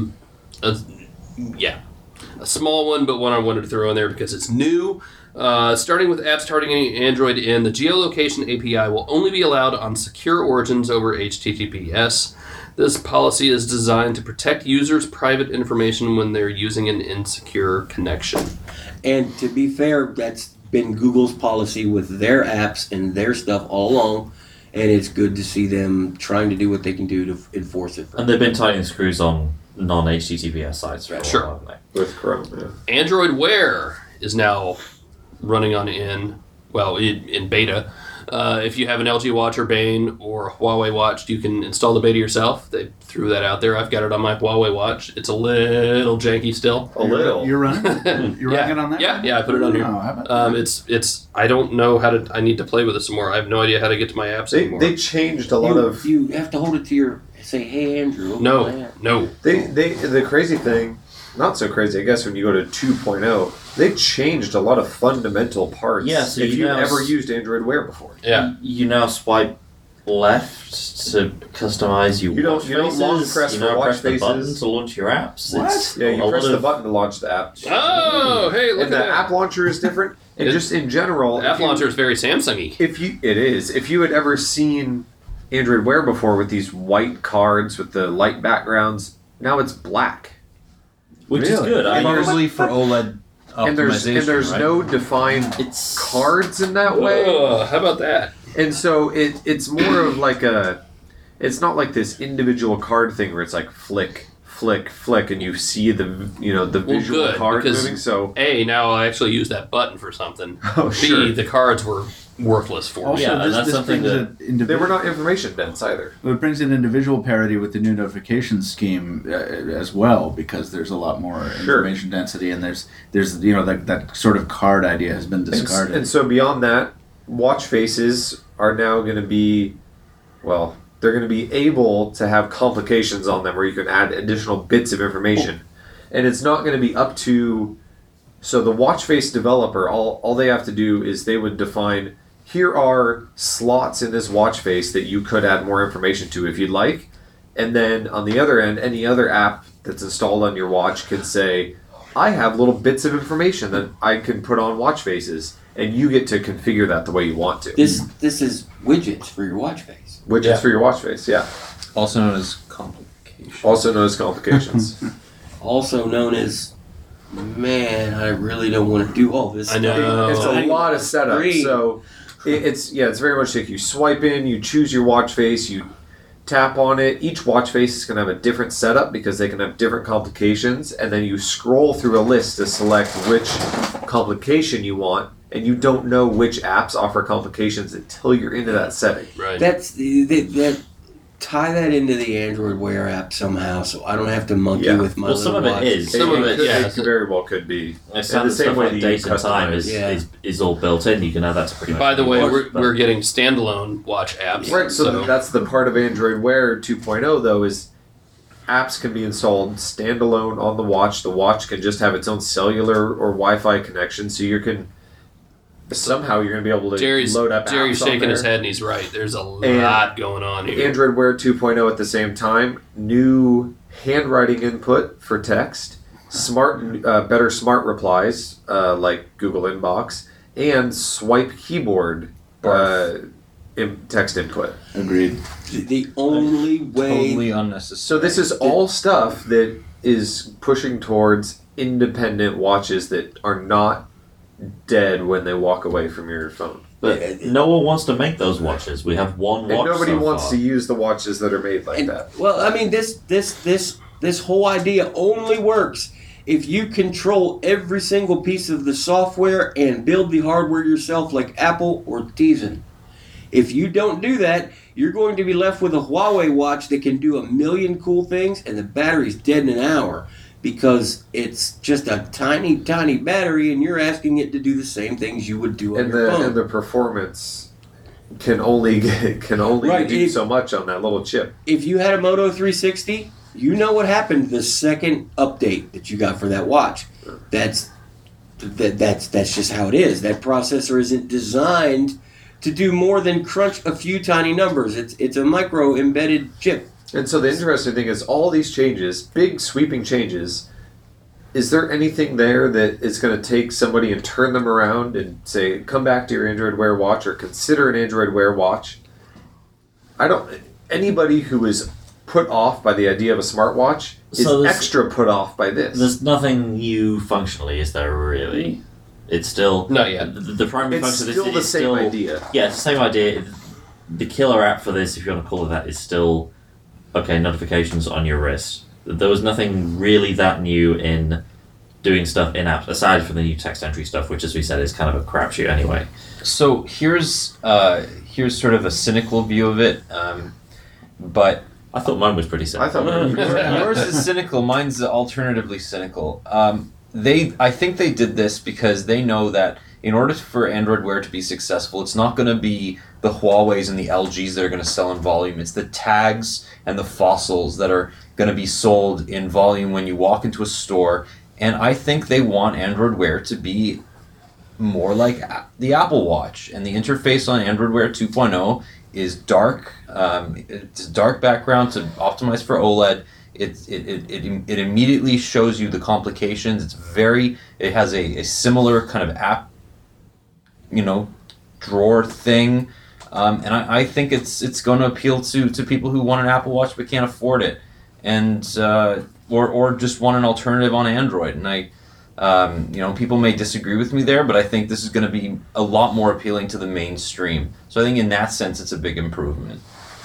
Yeah. A small one, but one I wanted to throw in there because it's new. Starting with apps targeting Android in, the geolocation API will only be allowed on secure origins over HTTPS. This policy is designed to protect users' private information when they're using an insecure connection. And to be fair, that's been Google's policy with their apps and their stuff all along. And it's good to see them trying to do what they can do to enforce it. And they've been tightening screws on non-HTTPS sites for a while, Sure. haven't they? With Chrome, yeah. Android Wear is now running on in beta. If you have an LG Watch or Bane or a Huawei Watch, you can install the beta yourself. They threw that out there. I've got it on my Huawei Watch. It's a little janky still. A little. You're running it? You're running it on that? Yeah, I put it on here. Oh, how about that? It's. I don't know how to. I need to play with it some more. I have no idea how to get to my apps anymore. They changed a lot of. You have to hold it to your. Say, hey, Andrew. open my No. app." The crazy thing, not so crazy, I guess, when you go to 2.0, they changed a lot of fundamental parts. Yeah, so if you you've now ever s- used Android Wear before. Yeah. You now swipe left to customize your You don't- watch you don't long faces. press You for now watch press the button faces. to launch your apps. What? It's Yeah, a you lot press the of- button to launch the app. Oh, hey, look And at the that. app launcher is different. And It- just in general, The app if you- launcher is very Samsung-y. It is. If you had ever seen Android Wear before with these white cards with the light backgrounds, now it's black. which is Really? good. I Probably for OLED optimization. And there's right? no defined it's cards in that way. How about that? And so it's more of like it's not like this individual card thing where it's like flick, flick, flick, and you see the visual good, card because- moving. So A, now I'll actually use that button for something. Oh, B, sure. the cards were worthless for Also, me. Yeah, and that's this something brings that- it into they were not information dense either. It brings in individual parity with the new notification scheme as well, because there's a lot more Sure. information density, and there's that sort of card idea has been discarded. And so beyond that, watch faces are now going to be, they're going to be able to have complications on them where you can add additional bits of information. And it's not going to be up to, so the watch face developer, all they have to do is they would define, here are slots in this watch face that you could add more information to if you'd like. And then on the other end, any other app that's installed on your watch could say, I have little bits of information that I can put on watch faces, and you get to configure that the way you want to. This is widgets for your watch face. Which Yeah. is for your watch face, yeah. Also known as complication. Also known as complications. Also known as, man, I really don't want to do all this. I know. stuff. It's a lot of setup. Great. So it's very much like you swipe in, you choose your watch face, you tap on it. Each watch face is going to have a different setup because they can have different complications, and then you scroll through a list to select which complication you want, and you don't know which apps offer complications until you're into that setting. Right. That's that tie that into the Android Wear app somehow, so I don't have to monkey Yeah. with my Well, some little of it watch. is. Some of it, yeah. It very well could be. It's In the same way like that date you and time customize. is all built in. You can add that to pretty much. By the any way, watch, we're, but- we're getting standalone watch apps. Right, so that's the part of Android Wear 2.0, though, is apps can be installed standalone on the watch. The watch can just have its own cellular or Wi-Fi connection, so you can somehow you're going to be able to load up Jerry's apps on shaking his there. head, and he's right. There's a And lot going on here. Android Wear 2.0 at the same time, new handwriting input for text, better smart replies like Google Inbox, and swipe keyboard text input. Agreed. The only way. Totally unnecessary. So this is all stuff that is pushing towards independent watches that are not dead when they walk away from your phone. But no one wants to make those watches. We have one And watch. nobody so wants far. to use the watches that are made like And, that. well, I mean, this whole idea only works if you control every single piece of the software and build the hardware yourself, like Apple or Tizen. If you don't do that, you're going to be left with a Huawei watch that can do a million cool things, and the battery's dead in an hour because it's just a tiny, tiny battery, and you're asking it to do the same things you would do on And your phone. the performance can only Right, do it- so much on that little chip. If you had a Moto 360, you know what happened the second update that you got for that watch. That's just how it is. That processor isn't designed to do more than crunch a few tiny numbers. It's a micro embedded chip. And so the interesting thing is all these changes, big sweeping changes, is there anything there that is going to take somebody and turn them around and say, come back to your Android Wear watch or consider an Android Wear watch? Anybody who is put off by the idea of a smartwatch is So there's- extra put off by this. There's nothing new functionally, is there really? It's still Not yet. The primary It's function still is the is same still, idea. Yeah, it's the same idea. The killer app for this, if you want to call it that, is still notifications on your wrist. There was nothing really that new in doing stuff in apps aside from the new text entry stuff, which, as we said, is kind of a crapshoot anyway. So here's sort of a cynical view of it, but I thought mine was pretty simple. I thought yours is cynical. Mine's alternatively cynical. I think they did this because they know that in order for Android Wear to be successful, it's not going to be the Huawei's and the LGs that are going to sell in volume. It's the tags and the fossils that are going to be sold in volume when you walk into a store. And I think they want Android Wear to be more like the Apple Watch. And the interface on Android Wear 2.0 is dark. It's a dark background to optimize for OLED. It immediately shows you the complications. It has a similar kind of app, drawer thing, and I think it's going to appeal to people who want an Apple Watch but can't afford it, and or just want an alternative on Android. And people may disagree with me there, but I think this is going to be a lot more appealing to the mainstream. So I think in that sense, it's a big improvement.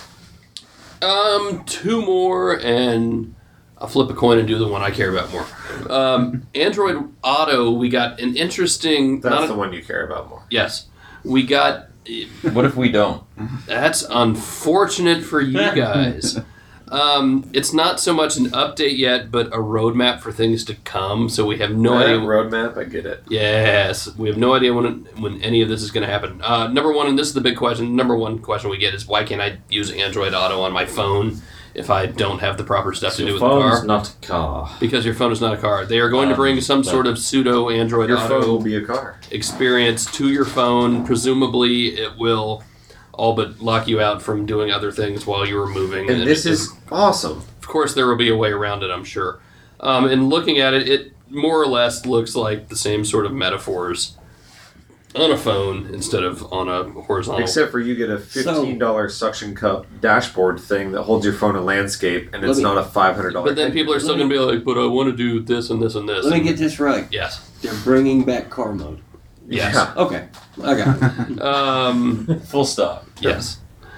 Two more, and I'll flip a coin and do the one I care about more. Android Auto, we got an interesting... That's the one you care about more. Yes. We got... What if we don't? That's unfortunate for you guys. It's not so much an update yet, but a roadmap for things to come, so we have no idea... roadmap, I get it. Yes, we have no idea when any of this is going to happen. Number one, and this is the big question, number one question we get is, why can't I use Android Auto on my phone if I don't have the proper stuff to do Your with the phone's car? not a car. Because your phone is not a car. They are going to bring some sort of pseudo Android Your phone will Auto be a car. experience to your phone. Presumably, it will all but lock you out from doing other things while you were moving. And this is awesome. Of course, there will be a way around it, I'm sure. And looking at it, it more or less looks like the same sort of metaphors on a phone instead of on a horizontal. Except for you get a $15 suction cup dashboard thing that holds your phone in landscape, and it's not a $500. But then people are still going to be like, but I want to do this and this and this. Let me get this right. Yes. They're bringing back car mode. Yes. Yeah. Okay, I got it. Full stop. Yes.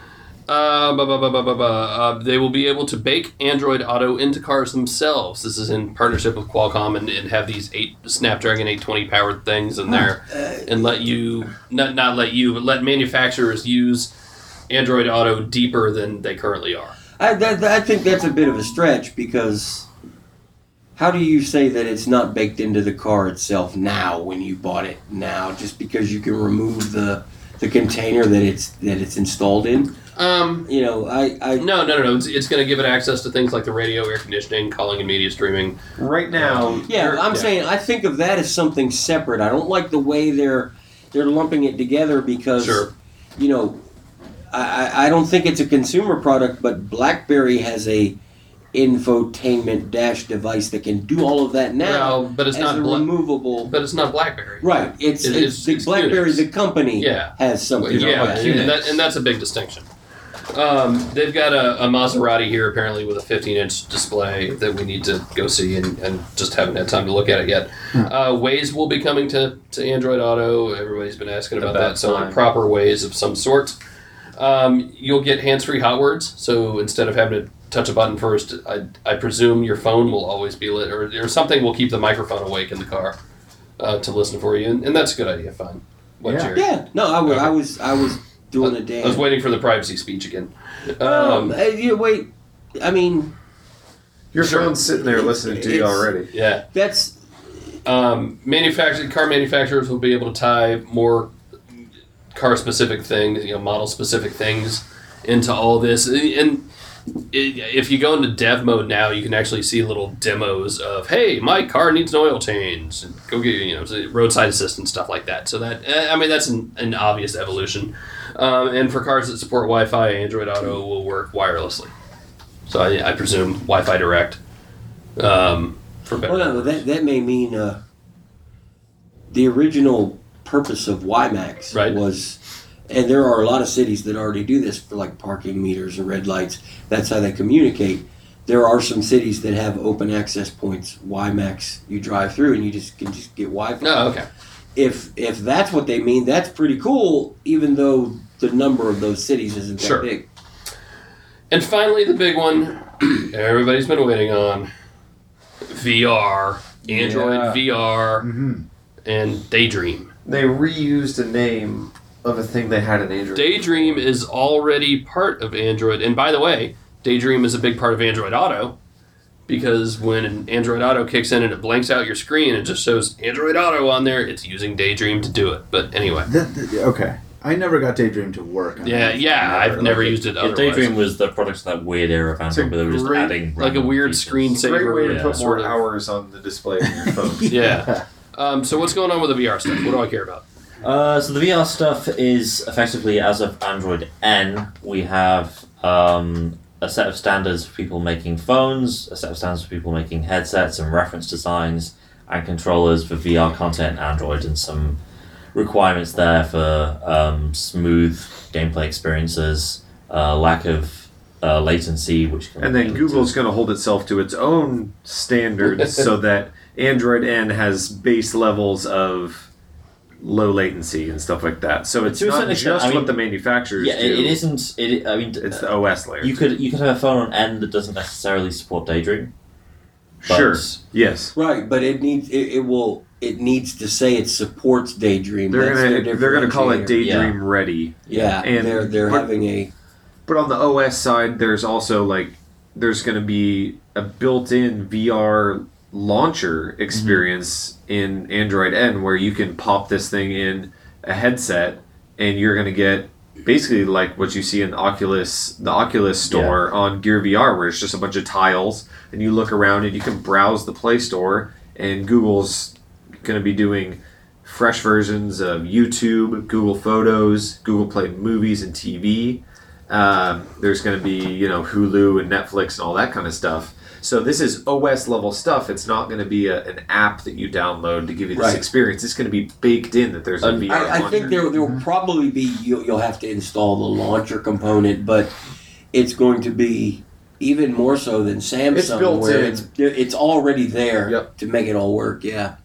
They will be able to bake Android Auto into cars themselves. This is in partnership with Qualcomm and have these Snapdragon 820 powered things in there, and let you not let you, but let manufacturers use Android Auto deeper than they currently are. I think that's a bit of a stretch because how do you say that it's not baked into the car itself now when you bought it now just because you can remove the container that it's installed in? You know, No. It's going to give it access to things like the radio, air conditioning, calling and media streaming. Right now, Yeah, I'm saying I think of that as something separate. I don't like the way they're lumping it together because Sure. you know, I don't think it's a consumer product, but BlackBerry has a infotainment dash device that can do all of that now. Well, but it's as not a removable. But it's not BlackBerry. Right, it's the BlackBerry, Unix. the company, Yeah. has something. Yeah, like that. and that's a big distinction. They've got a Maserati here apparently with a 15-inch display that we need to go see and just haven't had time to look at it yet. Waze will be coming to Android Auto. Everybody's been asking about that. So like proper Waze of some sort. You'll get hands-free hot words. So instead of having to touch a button first, I presume your phone will always be lit or something will keep the microphone awake in the car to listen for you. And that's a good idea. Fine. What, Jerry? Yeah, no, I was doing a damn. I was waiting for the privacy speech again. Wait, I mean, your phone's sitting there listening to you It's- already. Yeah. that's Car manufacturers will be able to tie more car-specific things, model-specific things into all this. And if you go into dev mode now, you can actually see little demos of, hey, my car needs an oil change. And go get, roadside assistance, stuff like that. So that's an obvious evolution. And for cars that support Wi-Fi, Android Auto will work wirelessly. So I presume Wi-Fi Direct. For better. well, no, that may mean the original purpose of WiMAX Right. was, and there are a lot of cities that already do this for like parking meters and red lights. That's how they communicate. There are some cities that have open access points, WiMAX. You drive through and you can just get Wi-Fi. Oh, okay. If that's what they mean, that's pretty cool. Even though the number of those cities isn't that Sure. big. And finally, the big one everybody's been waiting on: VR, Android Yeah. VR, and Daydream. They reused a name of a thing they had in Android. Daydream is already part of Android. And by the way, Daydream is a big part of Android Auto because when an Android Auto kicks in and it blanks out your screen and just shows Android Auto on there, it's using Daydream to do it. But anyway. Okay. I never got Daydream to work. on Yeah, that. I've never Like, used it Yeah, otherwise. Daydream was the product of that weird era of Android where they were just great- adding like a random weird features. screensaver. Great way to Yeah, put more sort of. hours on the display of your phone. Yeah. So what's going on with the VR stuff? What do I care about? So the VR stuff is effectively, as of Android N, we have a set of standards for people making phones, a set of standards for people making headsets and reference designs, and controllers for VR content in Android, and some requirements there for smooth gameplay experiences, lack of latency, which can And then lead Google's to- going to hold itself to its own standards so that Android N has base levels of low latency and stuff like that. So it's To a not certain extent, just I mean, what the manufacturers Yeah, do. it isn't. I mean, It's the OS layer. you could have a phone on N that doesn't necessarily support Daydream. but- Sure. Yes. Right, but it needs to say it supports Daydream. They're That's gonna their call it differentiator. Daydream Ready. Yeah, And- they're but- having a But on the OS side, there's also there's going to be a built-in VR launcher experience in Android N where you can pop this thing in a headset and you're going to get basically like what you see in the Oculus store on Gear VR, where it's just a bunch of tiles and you look around and you can browse the Play Store, and Google's going to be doing fresh versions of YouTube, Google Photos, Google Play Movies and TV. There's going to be, Hulu and Netflix and all that kind of stuff. So this is OS level stuff. It's not going to be an app that you download to give you this Right. experience. It's going to be baked in that there's a VR I launcher. think there will probably be you'll have to install the launcher component, but it's going to be even more so than Samsung, It's built where in. it's already there Yep. to make it all work. Yeah,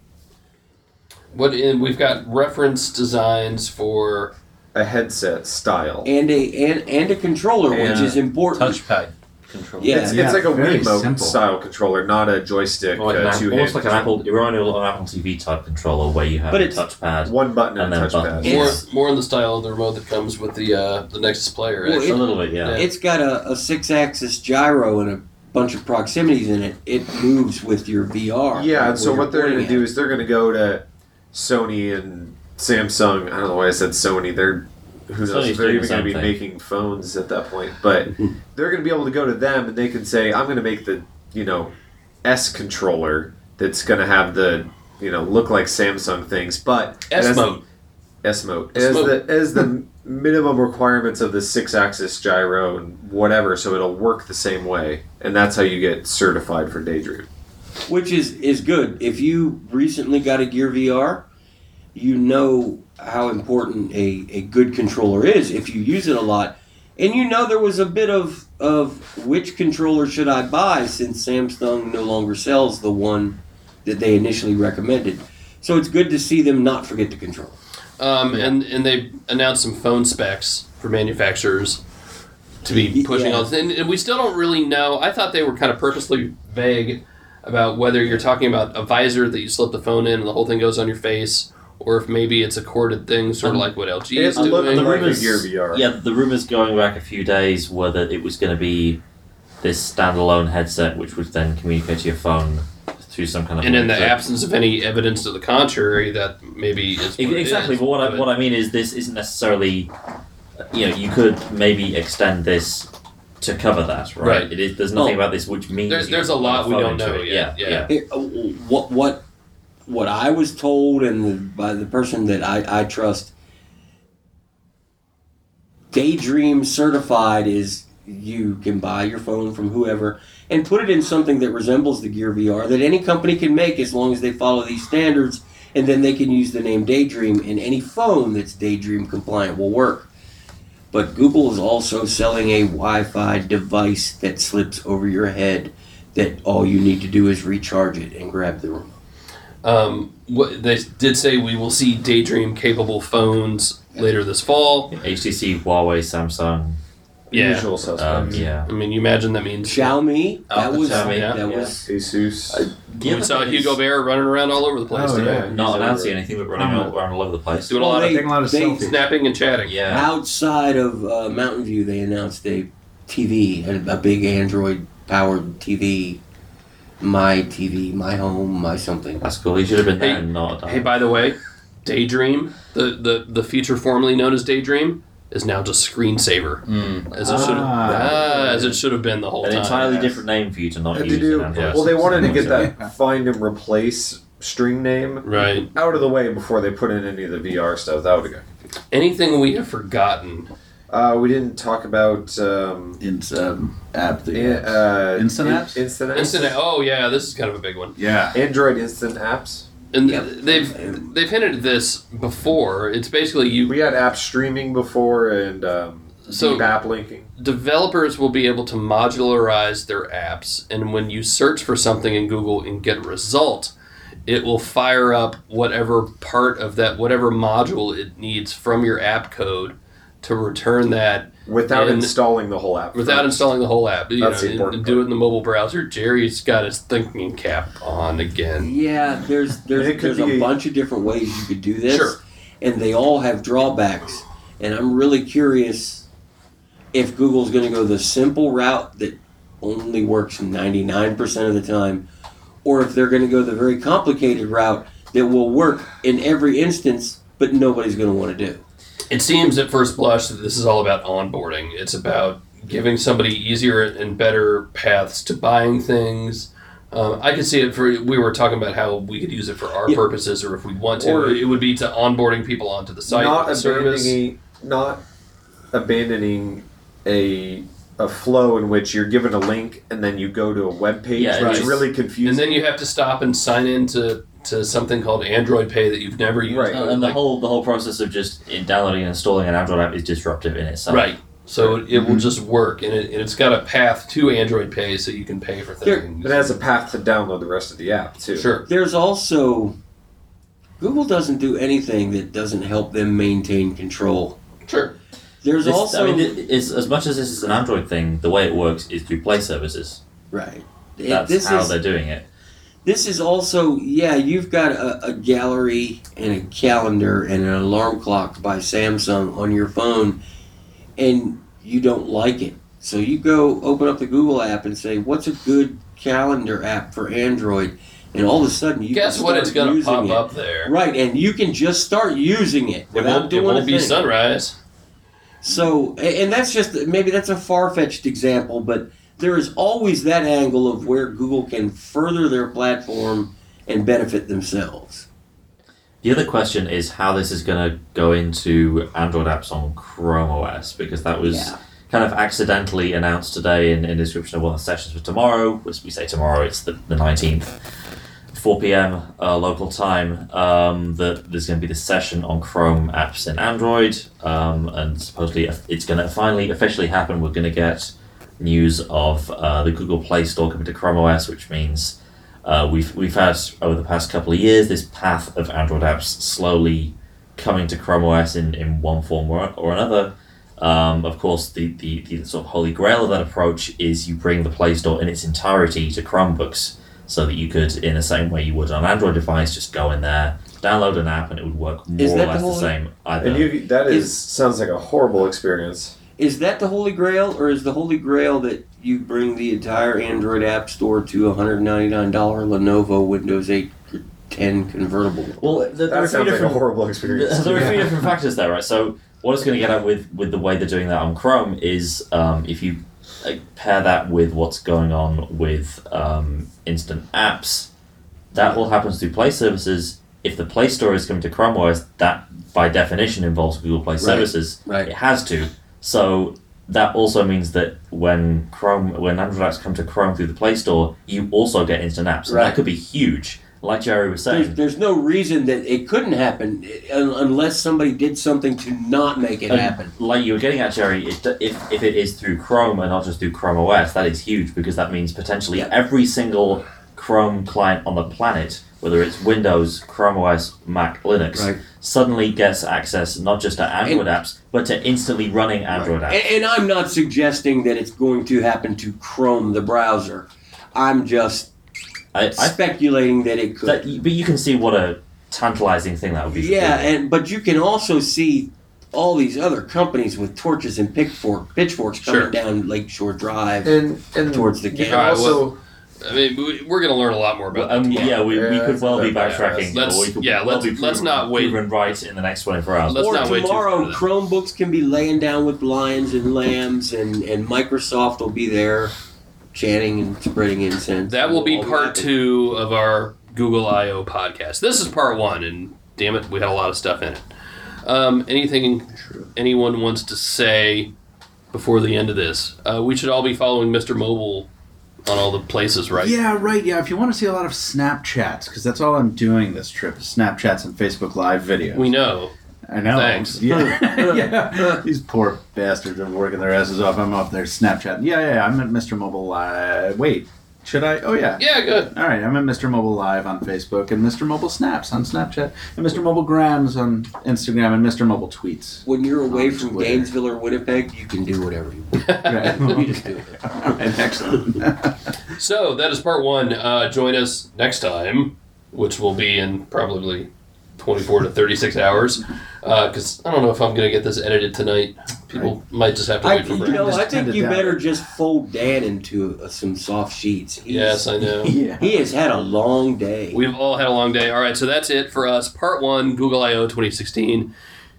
We've got reference designs for a headset style. and a controller, which And is important. Touchpad. control. Yeah. It's like a very Wiimote simple. style controller, not a joystick. Like almost like an controller. Apple, you're on an Apple TV type controller where you have But a it's- touchpad. One button and And a then touchpad. buttons. Yeah. More in the style of the remote that comes with the Nexus player. Well, actually. A little bit, yeah. It's got a 6-axis gyro and a bunch of proximities in it. It moves with your VR. Yeah, and so where what they're you're going to pointing do at. is they're going to go to Sony and Samsung. I don't know why I said Sony. They're who knows Sony's if they're doing even the going to be same thing. making phones at that point. But they're going to be able to go to them and they can say, "I'm going to make the S controller that's going to have the look like Samsung things, but it has- S-Mode. S-Mode S-Mode. as the minimum requirements of the 6-axis gyro and whatever, so it'll work the same way, and that's how you get certified for Daydream." Which is good. If you recently got a Gear VR, you know how important a good controller is if you use it a lot. And there was a bit of which controller should I buy since Samsung no longer sells the one that they initially recommended. So it's good to see them not forget the controller. And they announced some phone specs for manufacturers to be pushing Yeah. on. And we still don't really know. I thought they were kind of purposely vague about whether you're talking about a visor that you slip the phone in and the whole thing goes on your face, or if maybe it's a corded thing, sort of like what LG is It looked doing. like a rumors- Gear VR. Yeah, the rumors going back a few days were that it was going to be this standalone headset, which would then communicate to your phone through some kind of. And in the link. absence of any evidence to the contrary, that maybe is what it Exactly, is. but what I mean is this isn't necessarily. You could maybe extend this to cover that, right? Right. It is. There's nothing about this which means There's you a lot can we phone don't into know it. yet, yeah. What I was told and by the person that I trust, Daydream certified is you can buy your phone from whoever and put it in something that resembles the Gear VR that any company can make as long as they follow these standards, and then they can use the name Daydream, and any phone that's Daydream compliant will work. But Google is also selling a Wi-Fi device that slips over your head that all you need to do is recharge it and grab the remote. What they did say, we will see Daydream capable phones later this fall. HTC, Huawei, Samsung. Yeah. Usual suspects. Yeah. I mean, you imagine that means Xiaomi, that the was Xiaomi, that yeah. was Asus. we saw Hugo Bear running around all over the place Oh, today. yeah. Not announcing anything, but running around all over the place. Doing a lot of Taking a lot of selfies. snapping and chatting. Yeah. outside of Mountain View. They announced a TV, a big Android-powered TV, my home, my something. That's cool. He should have been there Hey- and not. Hey, by the way, Daydream, the feature formerly known as Daydream, is now just Screensaver, as it should have been the whole an time. entirely Yes. different name for you to not And use to do, in Android. well, they wanted to get Yeah. that find and replace string name Right. out of the way before they put in any of the VR stuff. That would have got confusing. Anything we have forgotten? We didn't talk about App. Instant apps? Instant apps. Instant. Oh yeah, this is kind of a big one. Yeah. Android instant apps. And Yep. they've hinted at this before. It's basically you. We had app streaming before and So- deep app linking. Developers will be able to modularize their apps, and when you search for something in Google and get a result, it will fire up whatever part of that, whatever module it needs from your app code to return that Without And- installing the whole app. without installing the whole app. You That's know, the important and do it in the mobile browser. Jerry's got his thinking cap on again. Yeah, there's It could a be- bunch of different ways you could do this, Sure. and they all have drawbacks. And I'm really curious if Google's going to go the simple route that only works 99% of the time, or if they're going to go the very complicated route that will work in every instance, but nobody's going to want to do. It seems at first blush that this is all about onboarding. It's about giving somebody easier and better paths to buying things. I could see it we were talking about how we could use it for our Yeah. purposes, or if we want to, Or- it would be to onboarding people onto the site, not the service. abandoning a flow in which you're given a link and then you go to a web page, Yeah, which right. is really confusing. And then you have to stop and sign in to something called Android Pay that you've never used. Right. And the Like- whole process of just downloading and installing an Android app is disruptive in itself. Right. So it will just work, and it's got a path to Android Pay, so you can pay for There- things. it has a path to download the rest of the app too. Sure. There's also Google doesn't do anything that doesn't help them maintain control. Sure. There's This, also I mean, it's, as much as this is an Android thing, the way it works is through Play services. right. That's how they're doing it. This is also, you've got a gallery and a calendar and an alarm clock by Samsung on your phone, and you don't like it. So you go open up the Google app and say, what's a good calendar app for Android? And all of a sudden, you Guess can what? start It's going to using pop it. up there. Right, and you can just start using it It without won't, doing it won't be a thing. sunrise. So, and that's a far-fetched example, but there is always that angle of where Google can further their platform and benefit themselves. The other question is how this is going to go into Android apps on Chrome OS, because that was kind of accidentally announced today in the description of one of the sessions for tomorrow. As we say tomorrow, it's the 19th, 4 p.m. Local time, that there's going to be this session on Chrome apps in Android, and supposedly it's going to finally officially happen. We're going to get news of the Google Play Store coming to Chrome OS, which means we've had over the past couple of years this path of Android apps slowly coming to Chrome OS in one form or another. Of course, the sort of holy grail of that approach is you bring the Play Store in its entirety to Chromebooks, so that you could, in the same way you would on an Android device, just go in there, download an app, and it would work more or less the same. Either. And sounds like a horrible experience. Is that the Holy Grail, or is the Holy Grail that you bring the entire Android App Store to a $199 Lenovo Windows 8 10 convertible? Well, there are That three sounds like a different horrible experience. There are three different factors there, right? So what it's going to get at with the way they're doing that on Chrome is if you pair that with what's going on with instant apps, that all happens through Play services. If the Play Store is coming to Chrome OS, that by definition involves Google Play services. Right. It has to. So that also means that when Android apps come to Chrome through the Play Store, you also get instant apps. And Right. that could be huge. Like Jerry was saying. There's no reason that it couldn't happen unless somebody did something to not make it happen. Like you were getting at, Jerry, if it is through Chrome and not just through Chrome OS, that is huge, because that means potentially every single Chrome client on the planet, whether it's Windows, Chrome OS, Mac, Linux, Right. suddenly gets access not just to Android apps, but to instantly running Android apps. And I'm not suggesting that it's going to happen to Chrome, the browser. I'm just speculating that it could. But you can see what a tantalizing thing that would be. Yeah, but you can also see all these other companies with torches and pitchforks coming down Lakeshore Drive And towards the you camp. can also I mean, we're going to learn a lot more about that. We could well be backtracking. Let's- or we could yeah, well let's- be let's not wait. proven right in the next 24 hours. Let's Or not wait too tomorrow, far. Chromebooks can be laying down with lions and lambs, and Microsoft will be there chanting and spreading incense. That will be All part that. 2 of our Google I/O podcast. This is part 1, and damn it, we had a lot of stuff in it. Anything anyone wants to say before the end of this? We should all be following Mr. Mobile on all the places, right? Yeah, right. Yeah, if you want to see a lot of Snapchats, because that's all I'm doing this trip, is Snapchats and Facebook Live videos. We know. I know. Thanks. Yeah. Yeah. These poor bastards are working their asses off. I'm up there Snapchatting. Yeah, I'm at Mr. Mobile Live. Wait, should I? Oh, yeah. Yeah, good. All right, I'm at Mr. Mobile Live on Facebook, and Mr. Mobile Snaps on Snapchat, and Mr. Mobile Grams on Instagram, and Mr. Mobile Tweets. When you're away on from Twitter. Gainesville or Winnipeg, you can do whatever you want. Right. You just do it. All right, excellent. So, that is part 1. Join us next time, which will be in probably 24 to 36 hours. Because I don't know if I'm going to get this edited tonight. People might just have to wait for break. I think tend you to better doubt it. just fold Dan into some soft sheets. Yes, I know. Yeah. He has had a long day. We've all had a long day. All right, so that's it for us. Part 1, Google I/O 2016.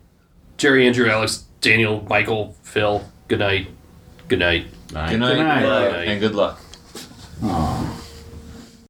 Jerry, Andrew, Alex, Daniel, Michael, Phil, good night. Good night. Good night. Good night. And good luck. Aw.